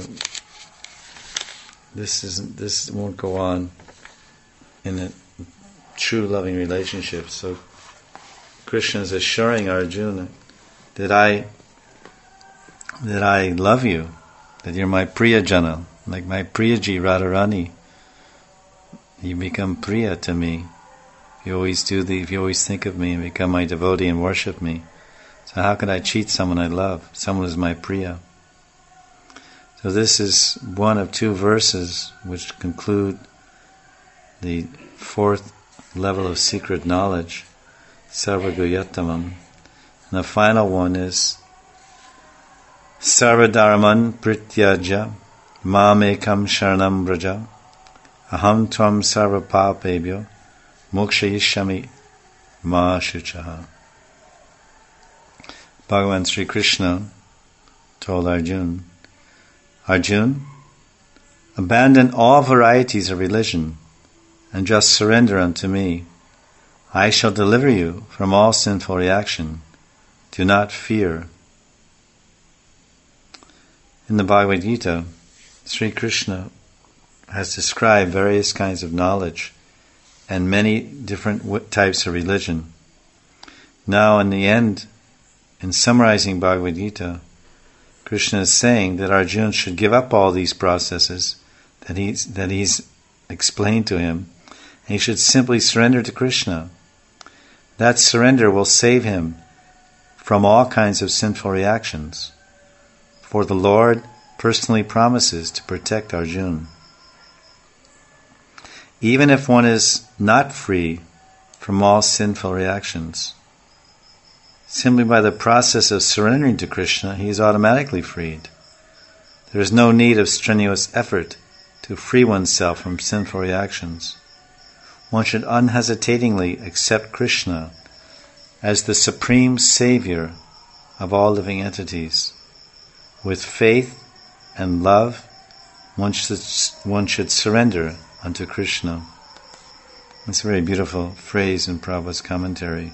this isn't. This won't go on in a true loving relationship. So Krishna is assuring Arjuna that I that I love you, that you're my Priyajana, like my Priyaji Radharani. You become Priya to me. You always do the. If you always think of me and become my devotee and worship me. So how could I cheat someone I love? Someone who's my Priya. So this is one of two verses which conclude the fourth level of secret knowledge, Sarvaguyatamam. And the final one is Sarvadharaman Prityaja Mamekam Sharanam Braja Aham Tvam Sarvapapebhyo Mokshayishyami Ma Shuchaha. Bhagavan Sri Krishna told Arjuna, Arjuna, abandon all varieties of religion and just surrender unto me. I shall deliver you from all sinful reaction. Do not fear. In the Bhagavad Gita, Sri Krishna has described various kinds of knowledge and many different w- types of religion. Now, in the end, in summarizing Bhagavad Gita, Krishna is saying that Arjuna should give up all these processes that he's, that he's explained to him, and he should simply surrender to Krishna. That surrender will save him from all kinds of sinful reactions, for the Lord personally promises to protect Arjuna. Even if one is not free from all sinful reactions, simply by the process of surrendering to Krishna, he is automatically freed. There is no need of strenuous effort to free oneself from sinful reactions. One should unhesitatingly accept Krishna as the supreme savior of all living entities. With faith and love, one should, one should surrender unto Krishna. It's a very beautiful phrase in Prabhupada's commentary.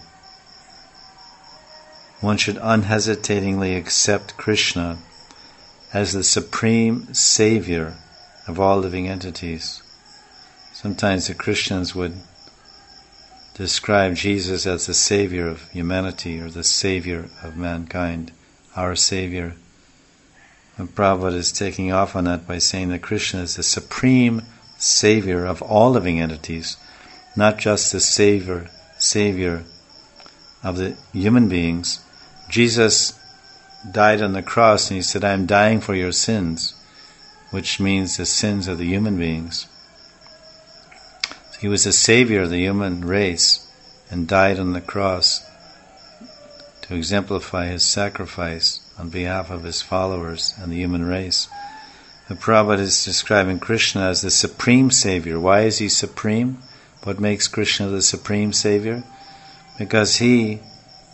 One should unhesitatingly accept Krishna as the supreme savior of all living entities. Sometimes the Christians would describe Jesus as the savior of humanity or the savior of mankind, our savior. And Prabhupada is taking off on that by saying that Krishna is the supreme savior of all living entities, not just the savior, savior of the human beings. Jesus died on the cross and he said, I am dying for your sins, which means the sins of the human beings. He was the savior of the human race and died on the cross to exemplify his sacrifice on behalf of his followers and the human race. The Prabhupada is describing Krishna as the supreme savior. Why is he supreme? What makes Krishna the supreme savior? Because he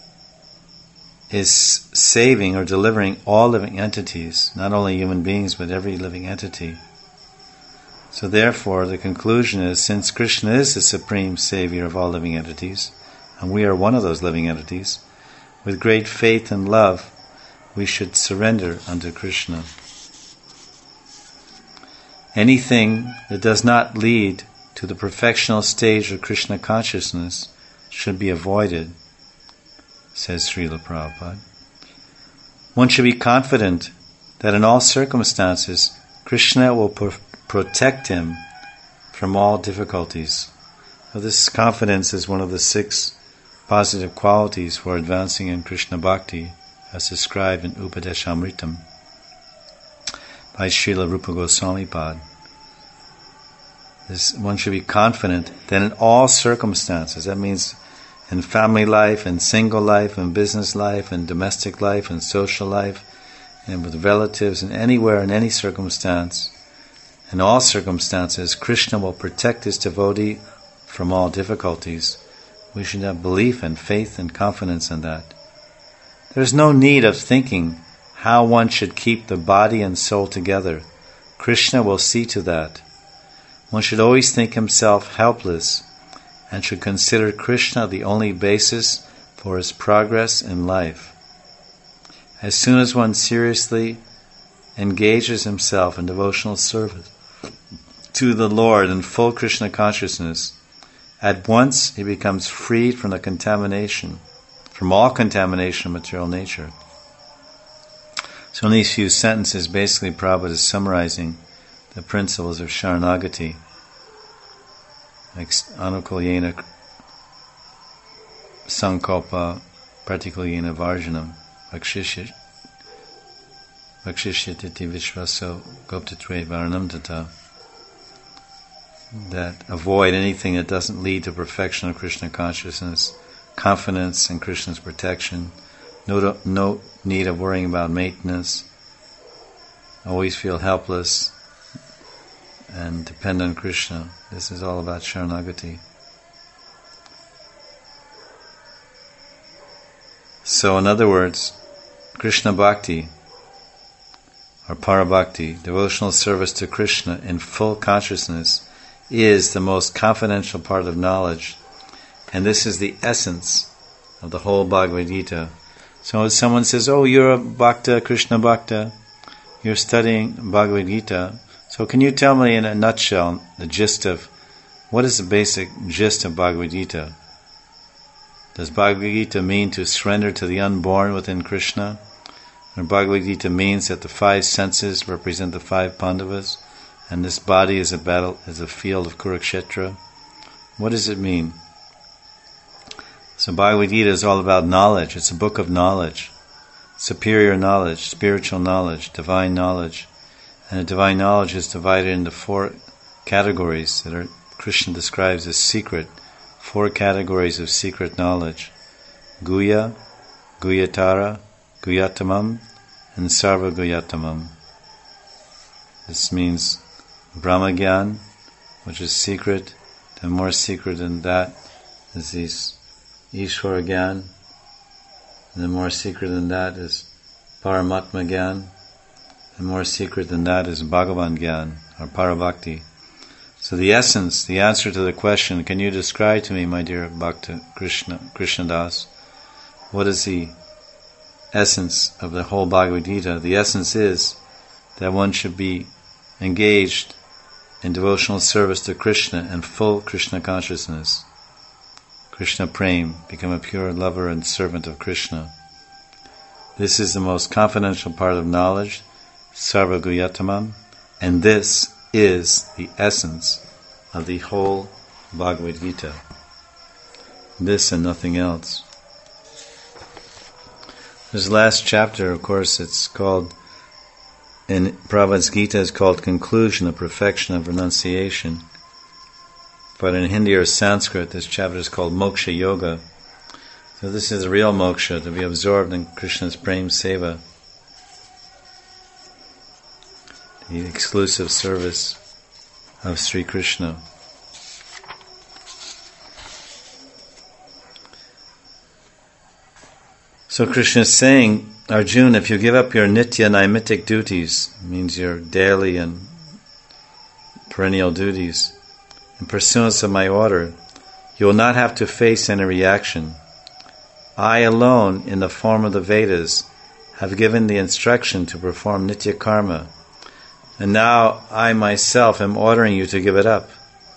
is saving or delivering all living entities, not only human beings, but every living entity. So therefore, the conclusion is, since Krishna is the supreme savior of all living entities, and we are one of those living entities, with great faith and love, we should surrender unto Krishna. Anything that does not lead to the perfectional stage of Krishna consciousness should be avoided, says Srila Prabhupada. One should be confident that in all circumstances, Krishna will pro- protect him from all difficulties. Now, this confidence is one of the six positive qualities for advancing in Krishna Bhakti, as described in Upadeshamritam by Srila Rupa Goswami Pad. This, one should be confident that in all circumstances, that means in family life, in single life, in business life, in domestic life, in social life, and with relatives, and anywhere, in any circumstance, in all circumstances, Krishna will protect his devotee from all difficulties. We should have belief and faith and confidence in that. There is no need of thinking how one should keep the body and soul together. Krishna will see to that. One should always think himself helpless and should consider Krishna the only basis for his progress in life. As soon as one seriously engages himself in devotional service to the Lord in full Krishna consciousness, at once he becomes freed from the contamination, from all contamination of material nature. So in these few sentences, basically Prabhupada is summarizing the principles of Sharanagati, like Anukulyena Sankalpa Pratikulyena Varjanam Vakshishyati Vishvaso Goptatve Varanam Tata, that avoid anything that doesn't lead to perfection of Krishna consciousness, confidence in Krishna's protection, no, no need of worrying about maintenance, always feel helpless and depend on Krishna. This is all about Sharanagati. So in other words, Krishna Bhakti, or Parabhakti, devotional service to Krishna in full consciousness, is the most confidential part of knowledge, and this is the essence of the whole Bhagavad Gita. So if someone says, oh, you're a Bhakta, Krishna Bhakta, you're studying Bhagavad Gita, so can you tell me in a nutshell the gist of What is the basic gist of Bhagavad Gita? Does Bhagavad Gita mean to surrender to the unborn within Krishna? Or Bhagavad Gita means that the five senses represent the five Pandavas, and this body is a battle, is a field of Kurukshetra? What does it mean? So Bhagavad Gita is all about knowledge. It's a book of knowledge. Superior knowledge, spiritual knowledge, divine knowledge. And the divine knowledge is divided into four categories that are Krishna describes as secret. Four categories of secret knowledge. Guya, Guyatara, Guyatamam, and Sarva Guyatamam. This means Brahmagyan, which is secret. And more secret than that is this Ishvara Gyan. And the more secret than that is Paramatma Gyan. And more secret than that is Bhagavan Gyan, or Parabhakti. So the essence, the answer to the question, can you describe to me, my dear Bhakta Krishna, Krishnadas, what is the essence of the whole Bhagavad Gita? The essence is that one should be engaged in devotional service to Krishna and full Krishna consciousness. Krishna Prem, become a pure lover and servant of Krishna. This is the most confidential part of knowledge, Sarva Guyatamam, and this is the essence of the whole Bhagavad Gita. This and nothing else. This last chapter, of course, it's called, in Prabhupada's Gita, is called Conclusion of Perfection of Renunciation. But in Hindi or Sanskrit, this chapter is called Moksha Yoga. So this is the real moksha, to be absorbed in Krishna's Prem Seva, the exclusive service of Sri Krishna. So Krishna is saying, Arjuna, if you give up your nitya naimitic duties, means your daily and perennial duties, in pursuance of my order, you will not have to face any reaction. I alone, in the form of the Vedas, have given the instruction to perform nitya karma, and now I myself am ordering you to give it up.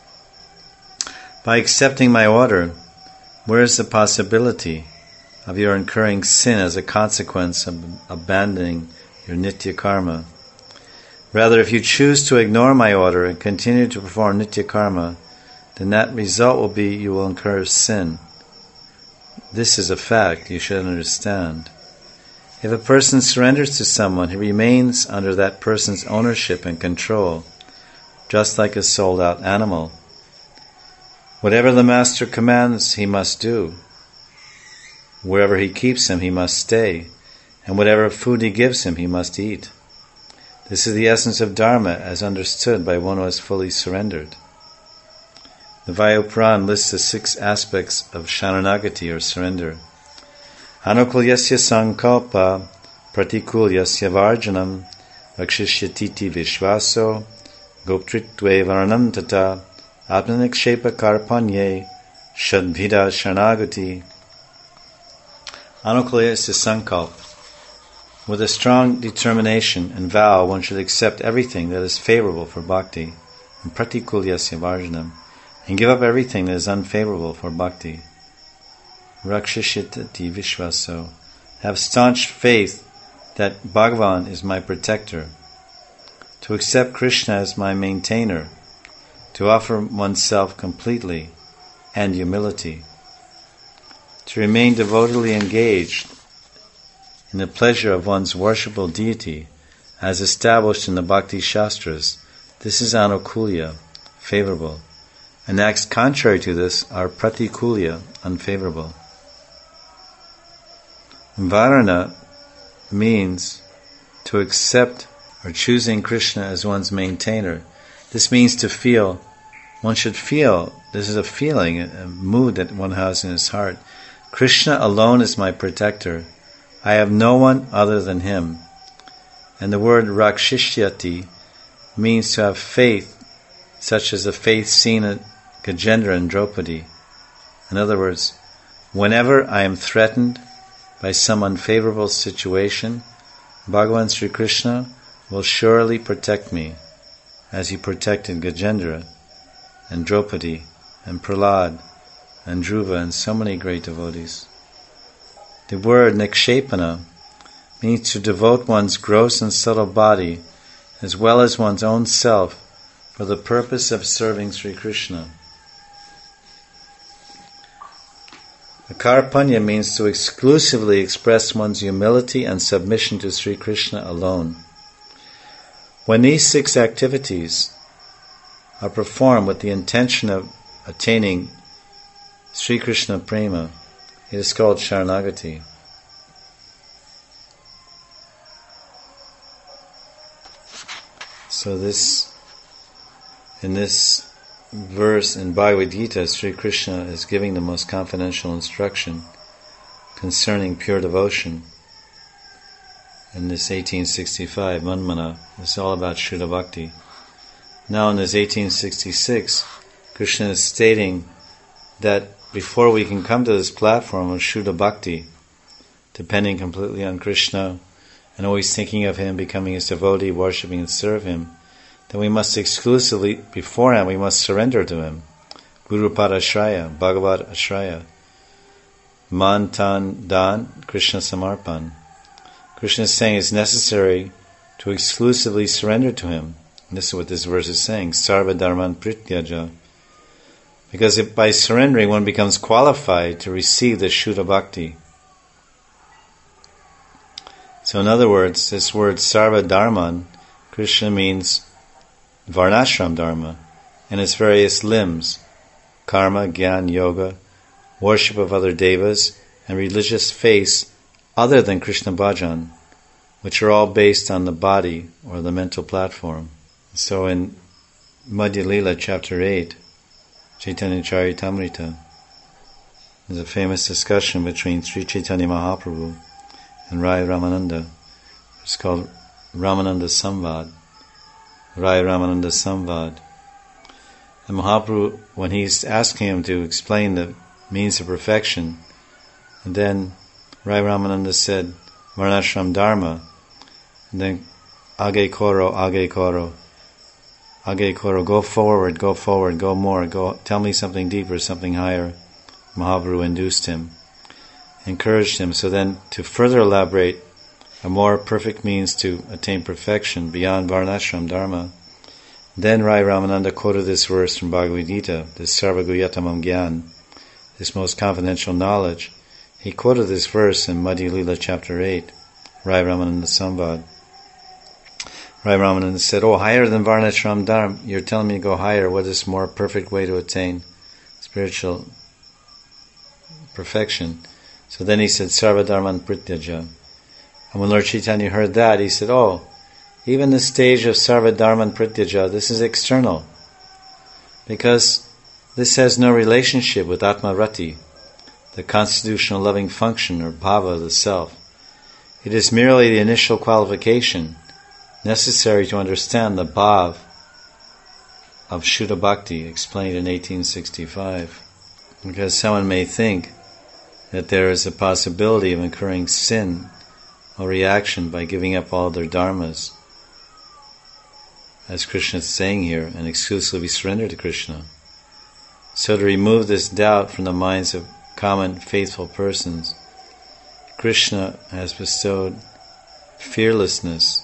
By accepting my order, where is the possibility of your incurring sin as a consequence of abandoning your nitya karma? Rather, if you choose to ignore my order and continue to perform nitya karma, then that result will be you will incur sin. This is a fact you should understand. If a person surrenders to someone, he remains under that person's ownership and control, just like a sold-out animal. Whatever the master commands, he must do. Wherever he keeps him, he must stay, and whatever food he gives him, he must eat. This is the essence of Dharma as understood by one who has fully surrendered. The Vayu-Puran lists the six aspects of Sharanagati or surrender. Anukulyasya sankalpa pratikulyasya varjanam rakshishyatiti vishvaso goptritve varanam tata apnanikshepa karpanye shadbhida shanagati. Anukulyasya sankalpa. With a strong determination and vow, one should accept everything that is favorable for bhakti, and pratikulyasya varjanam, and give up everything that is unfavorable for bhakti. Rakshishyatati vishvaso. Have staunch faith that Bhagavan is my protector. To accept Krishna as my maintainer. To offer oneself completely, and humility. To remain devotedly engaged in the pleasure of one's worshipable deity, as established in the Bhakti Shastras. This is anukulya, favorable. And acts contrary to this are pratikulya, unfavorable. Varana means to accept or choosing Krishna as one's maintainer. This means to feel, one should feel, this is a feeling, a mood that one has in his heart. Krishna alone is my protector. I have no one other than him. And the word rakshishyati means to have faith, such as the faith seen at Gajendra and Draupadi. In other words, whenever I am threatened by some unfavorable situation, Bhagavan Sri Krishna will surely protect me, as he protected Gajendra, and Draupadi and Prahlad and Dhruva and so many great devotees. The word nikshepana means to devote one's gross and subtle body as well as one's own self for the purpose of serving Sri Krishna. Akarpanya means to exclusively express one's humility and submission to Sri Krishna alone. When these six activities are performed with the intention of attaining Sri Krishna Prema, it is called Sharanagati. So this, in this verse in Bhagavad Gita, Sri Krishna is giving the most confidential instruction concerning pure devotion. In this eighteen sixty-five, Manmana, it's all about Shuddha Bhakti. Now in this eighteen sixty-six, Krishna is stating that before we can come to this platform of Shuddha Bhakti, depending completely on Krishna, and always thinking of Him, becoming His devotee, worshipping and serve Him, then we must exclusively, beforehand, we must surrender to Him. Guru Pada Ashraya, Bhagavad Ashraya, Man Tan Dan, Krishna Samarpan. Krishna is saying it's necessary to exclusively surrender to Him. And this is what this verse is saying, Sarva Dharman Prityaja. Because if by surrendering one becomes qualified to receive the Shuddha Bhakti. So in other words, this word Sarva Dharman, Krishna means Varnashram Dharma and its various limbs, karma, gyan, yoga, worship of other devas, and religious faith other than Krishna Bhajan, which are all based on the body or the mental platform. So in Madhya Lila chapter eight, Chaitanya Charitamrita, there's a famous discussion between Sri Chaitanya Mahaprabhu and Rai Ramananda. It's called Ramananda Samvad. Rai Ramananda Samvad. And Mahaprabhu, when he's asking him to explain the means of perfection, and then Rai Ramananda said, Varnashram Dharma, and then Age Koro, Age Koro, Age Koro, go forward, go forward, go more, go, tell me something deeper, something higher. Mahaprabhu induced him, encouraged him. So then, to further elaborate a more perfect means to attain perfection beyond Varnashram Dharma, then Rai Ramananda quoted this verse from Bhagavad Gita, this Sarva Guhyatamam Gyan, this most confidential knowledge. He quoted this verse in Madhya Lila chapter eight, Rai Ramananda Samvad. Rai Ramananda said, oh, higher than Varnashram Dharma, you're telling me to go higher. What is more perfect way to attain spiritual perfection? So then he said, Sarva Dharman Prityaja. And when Lord Chaitanya heard that, he said, oh, even the stage of Sarva Dharman Prityaja, this is external. Because this has no relationship with Atma Rati, the constitutional loving function or bhava of the self. It is merely the initial qualification necessary to understand the bhav of Shuddha Bhakti, explained in eighteen sixty-five. Because someone may think that there is a possibility of incurring sin or reaction by giving up all their dharmas, as Krishna is saying here, and exclusively surrender to Krishna. So to remove this doubt from the minds of common faithful persons, Krishna has bestowed fearlessness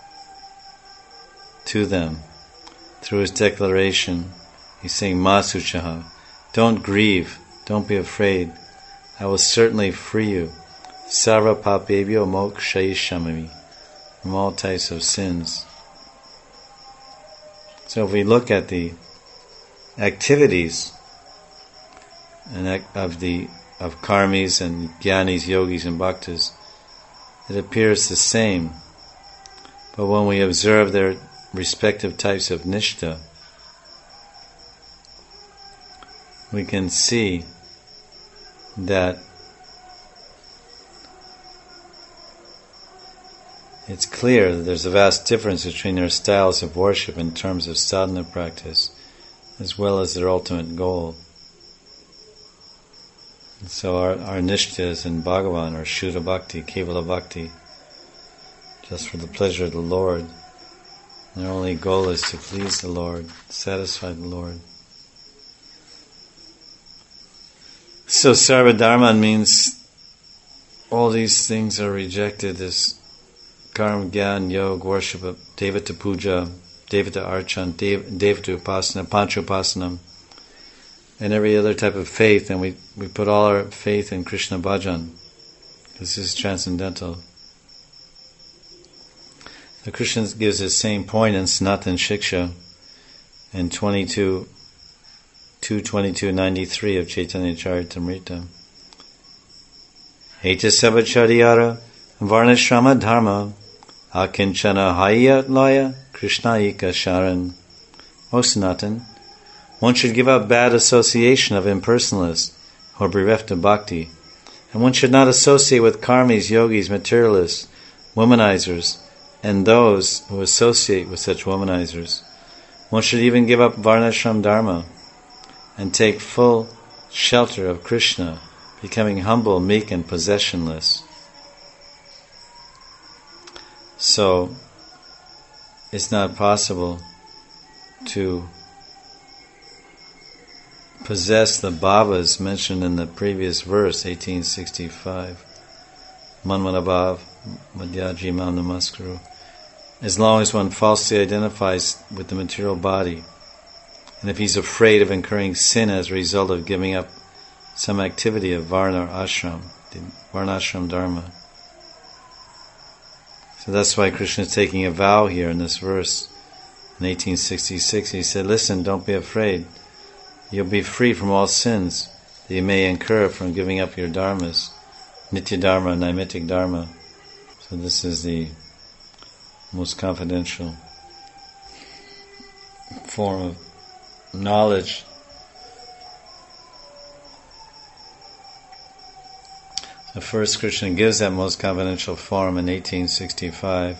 to them through his declaration. He's saying, Masuchaha, don't grieve, don't be afraid, I will certainly free you. Sarva papebhyo mokshayishamami, from all types of sins. So if we look at the activities and of the of karmis and jnanis, yogis and bhaktas, it appears the same. But when we observe their respective types of nishtha, we can see that it's clear that there's a vast difference between their styles of worship in terms of sadhana practice, as well as their ultimate goal. And so our, our nishtas in Bhagavan are Shuddha Bhakti, Kevala Bhakti, just for the pleasure of the Lord. Their only goal is to please the Lord, satisfy the Lord. So Sarva Dharma means all these things are rejected as karma, gyan, yoga, worship of Devata Puja, Devata Archan, Dev, Devata Upasana, Panchopasanam, and every other type of faith, and we, we put all our faith in Krishna Bhajan. This is transcendental. So Krishna gives the same point in Sanatan Shiksha in twenty-two, two twenty-two ninety-three of Chaitanya Charitamrita. Eta Savachariyara Varnashrama Dharma Akinchana Hayat Laya Krishna Ika Sharan. O Sanatan, one should give up bad association of impersonalists who are bereft of bhakti, and one should not associate with karmis, yogis, materialists, womanizers, and those who associate with such womanizers. One should even give up Varnashram Dharma and take full shelter of Krishna, becoming humble, meek, and possessionless. So, it's not possible to possess the bhavas mentioned in the previous verse, eighteen sixty-five. Manmanabhav, Madhyaji Mam Namaskaru. As long as one falsely identifies with the material body, and if he's afraid of incurring sin as a result of giving up some activity of Varna or Ashram, the Varnashram Dharma. So that's why Krishna is taking a vow here in this verse. In eighteen sixty-six, he said, listen, don't be afraid. You'll be free from all sins that you may incur from giving up your dharmas, Nitya Dharma, Naimitic Dharma. So this is the most confidential form of knowledge. So first Krishna gives that most confidential form in eighteen sixty-five.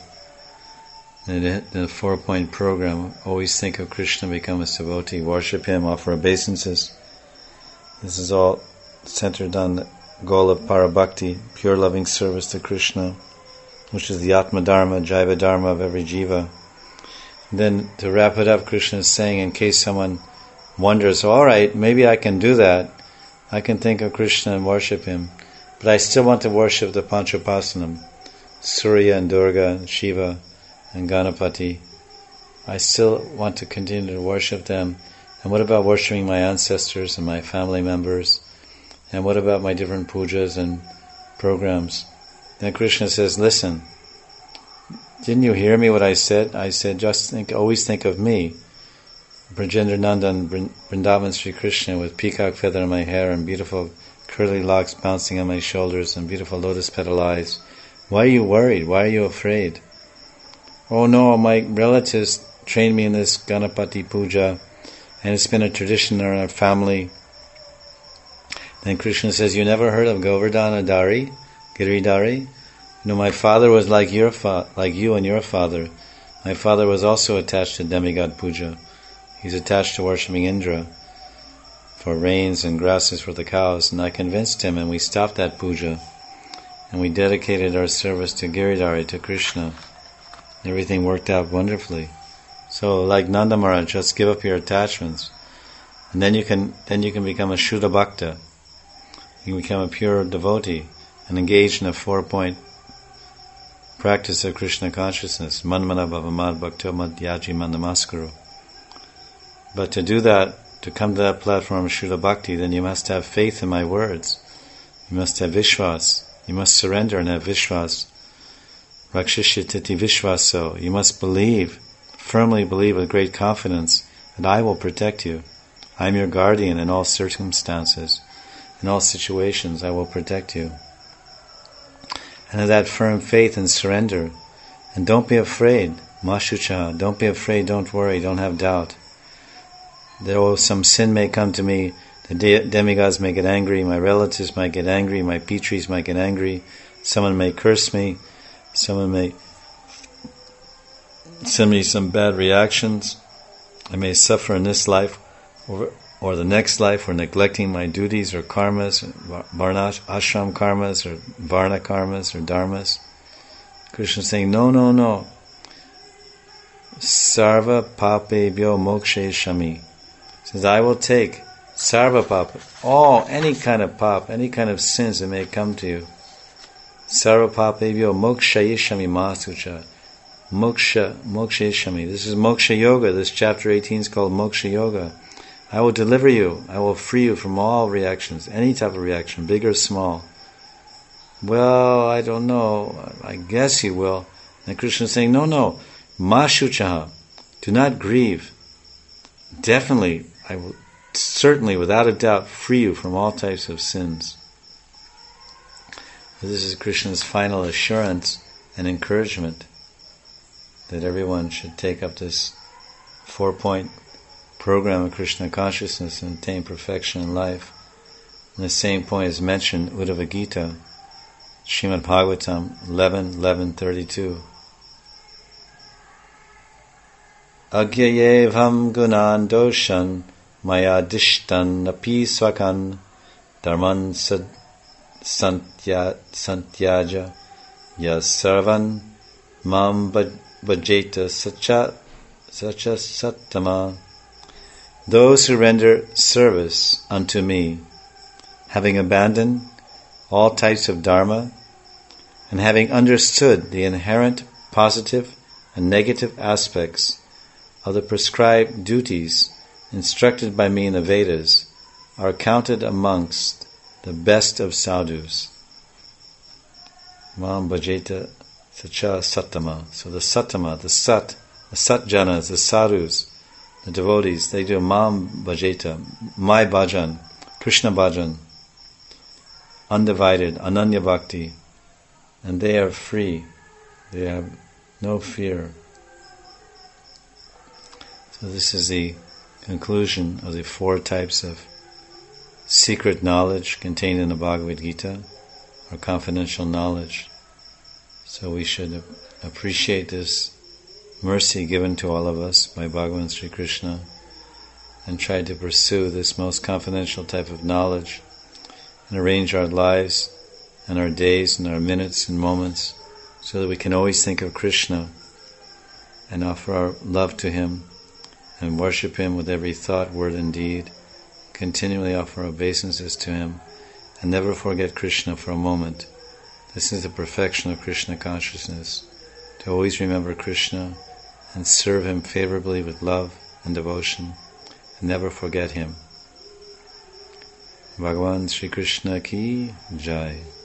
In the four-point program, always think of Krishna, become a devotee, worship him, offer obeisances. This is all centered on the goal of parabhakti, pure loving service to Krishna, which is the Atma Dharma, Jaiva Dharma of every jiva. And then to wrap it up, Krishna is saying, in case someone wonders, all right, maybe I can do that. I can think of Krishna and worship him, but I still want to worship the Panchopasanam, Surya and Durga and Shiva and Ganapati. I still want to continue to worship them. And what about worshiping my ancestors and my family members? And what about my different pujas and programs? Then Krishna says, listen, didn't you hear me what I said? I said, just think, always think of me. Brajendra Nandan, Vrindavan Sri Krishna, with peacock feather in my hair and beautiful curly locks bouncing on my shoulders and beautiful lotus petal eyes. Why are you worried? Why are you afraid? Oh no, my relatives trained me in this Ganapati puja, and it's been a tradition in our family. Then Krishna says, you never heard of Govardhana Dari, Giridhari? You know, my father was like your fa- like you and your father. My father was also attached to demigod puja. He's attached to worshipping Indra for rains and grasses for the cows, and I convinced him, and we stopped that puja, and we dedicated our service to Giridhari, to Krishna. Everything worked out wonderfully. So, like Nanda Maharaj, just give up your attachments, and then you can then you can become a Shuddha Bhakta. You can become a pure devotee and engage in a four-point practice of Krishna consciousness. Manmana Bhavamad Bhakto Madhyaji Mandamaskaru. But to do that, to come to that platform of Shuddha Bhakti, then you must have faith in my words. You must have Vishwas. You must surrender and have Vishwas. Rakshishititi Vishvaso. You must believe, firmly believe with great confidence that I will protect you. I am your guardian in all circumstances. In all situations I will protect you. And have that firm faith and surrender. And don't be afraid. Mashucha. Don't be afraid, don't worry, don't have doubt. Though some sin may come to me, the de- demigods may get angry, my relatives might get angry, my pitris might get angry, someone may curse me, someone may send me some bad reactions. I may suffer in this life or, or the next life for neglecting my duties or karmas, varna, ashram karmas or varna karmas or dharmas. Krishna is saying, no, no, no. Sarva papebhyo mokshe shami. He says, I will take Sarva papa, all, any kind of pap, any kind of sins that may come to you. Sarva papebhyo mokshayishami masucha. Moksha, mokshayishami. This is moksha yoga. This chapter eighteen is called moksha yoga. I will deliver you. I will free you from all reactions, any type of reaction, big or small. Well, I don't know. I guess you will. And Krishna is saying, no, no. Mashuchaha. Do not grieve. Definitely, I will certainly, without a doubt, free you from all types of sins. This is Krishna's final assurance and encouragement that everyone should take up this four-point program of Krishna consciousness and attain perfection in life. And the same point is mentioned in Uddhava Gita, Srimad Bhagavatam eleven eleven thirty-two. Agyayevam gunan doshan maya dishtan api swakan dharman sad santya santyaja yas sarvan mam bhajeta sacha sacha sattama. Those who render service unto me, having abandoned all types of dharma, and having understood the inherent positive and negative aspects of the prescribed duties instructed by me in the Vedas, are counted amongst the best of sadhus. Mam bhajeta sacha sattama. So the sattama, the sat, the sat janas, the sadhus, the devotees, they do mam bhajeta, my bhajan, Krishna bhajan, undivided, ananya bhakti, and they are free. They have no fear. So this is the conclusion of the four types of secret knowledge contained in the Bhagavad Gita, or confidential knowledge. So we should appreciate this mercy given to all of us by Bhagavan Sri Krishna and try to pursue this most confidential type of knowledge and arrange our lives and our days and our minutes and moments so that we can always think of Krishna and offer our love to Him and worship Him with every thought, word and deed, continually offer obeisances to Him and never forget Krishna for a moment. This is the perfection of Krishna consciousness, to always remember Krishna and serve Him favorably with love and devotion and never forget Him. Bhagavan Sri Krishna ki Jai.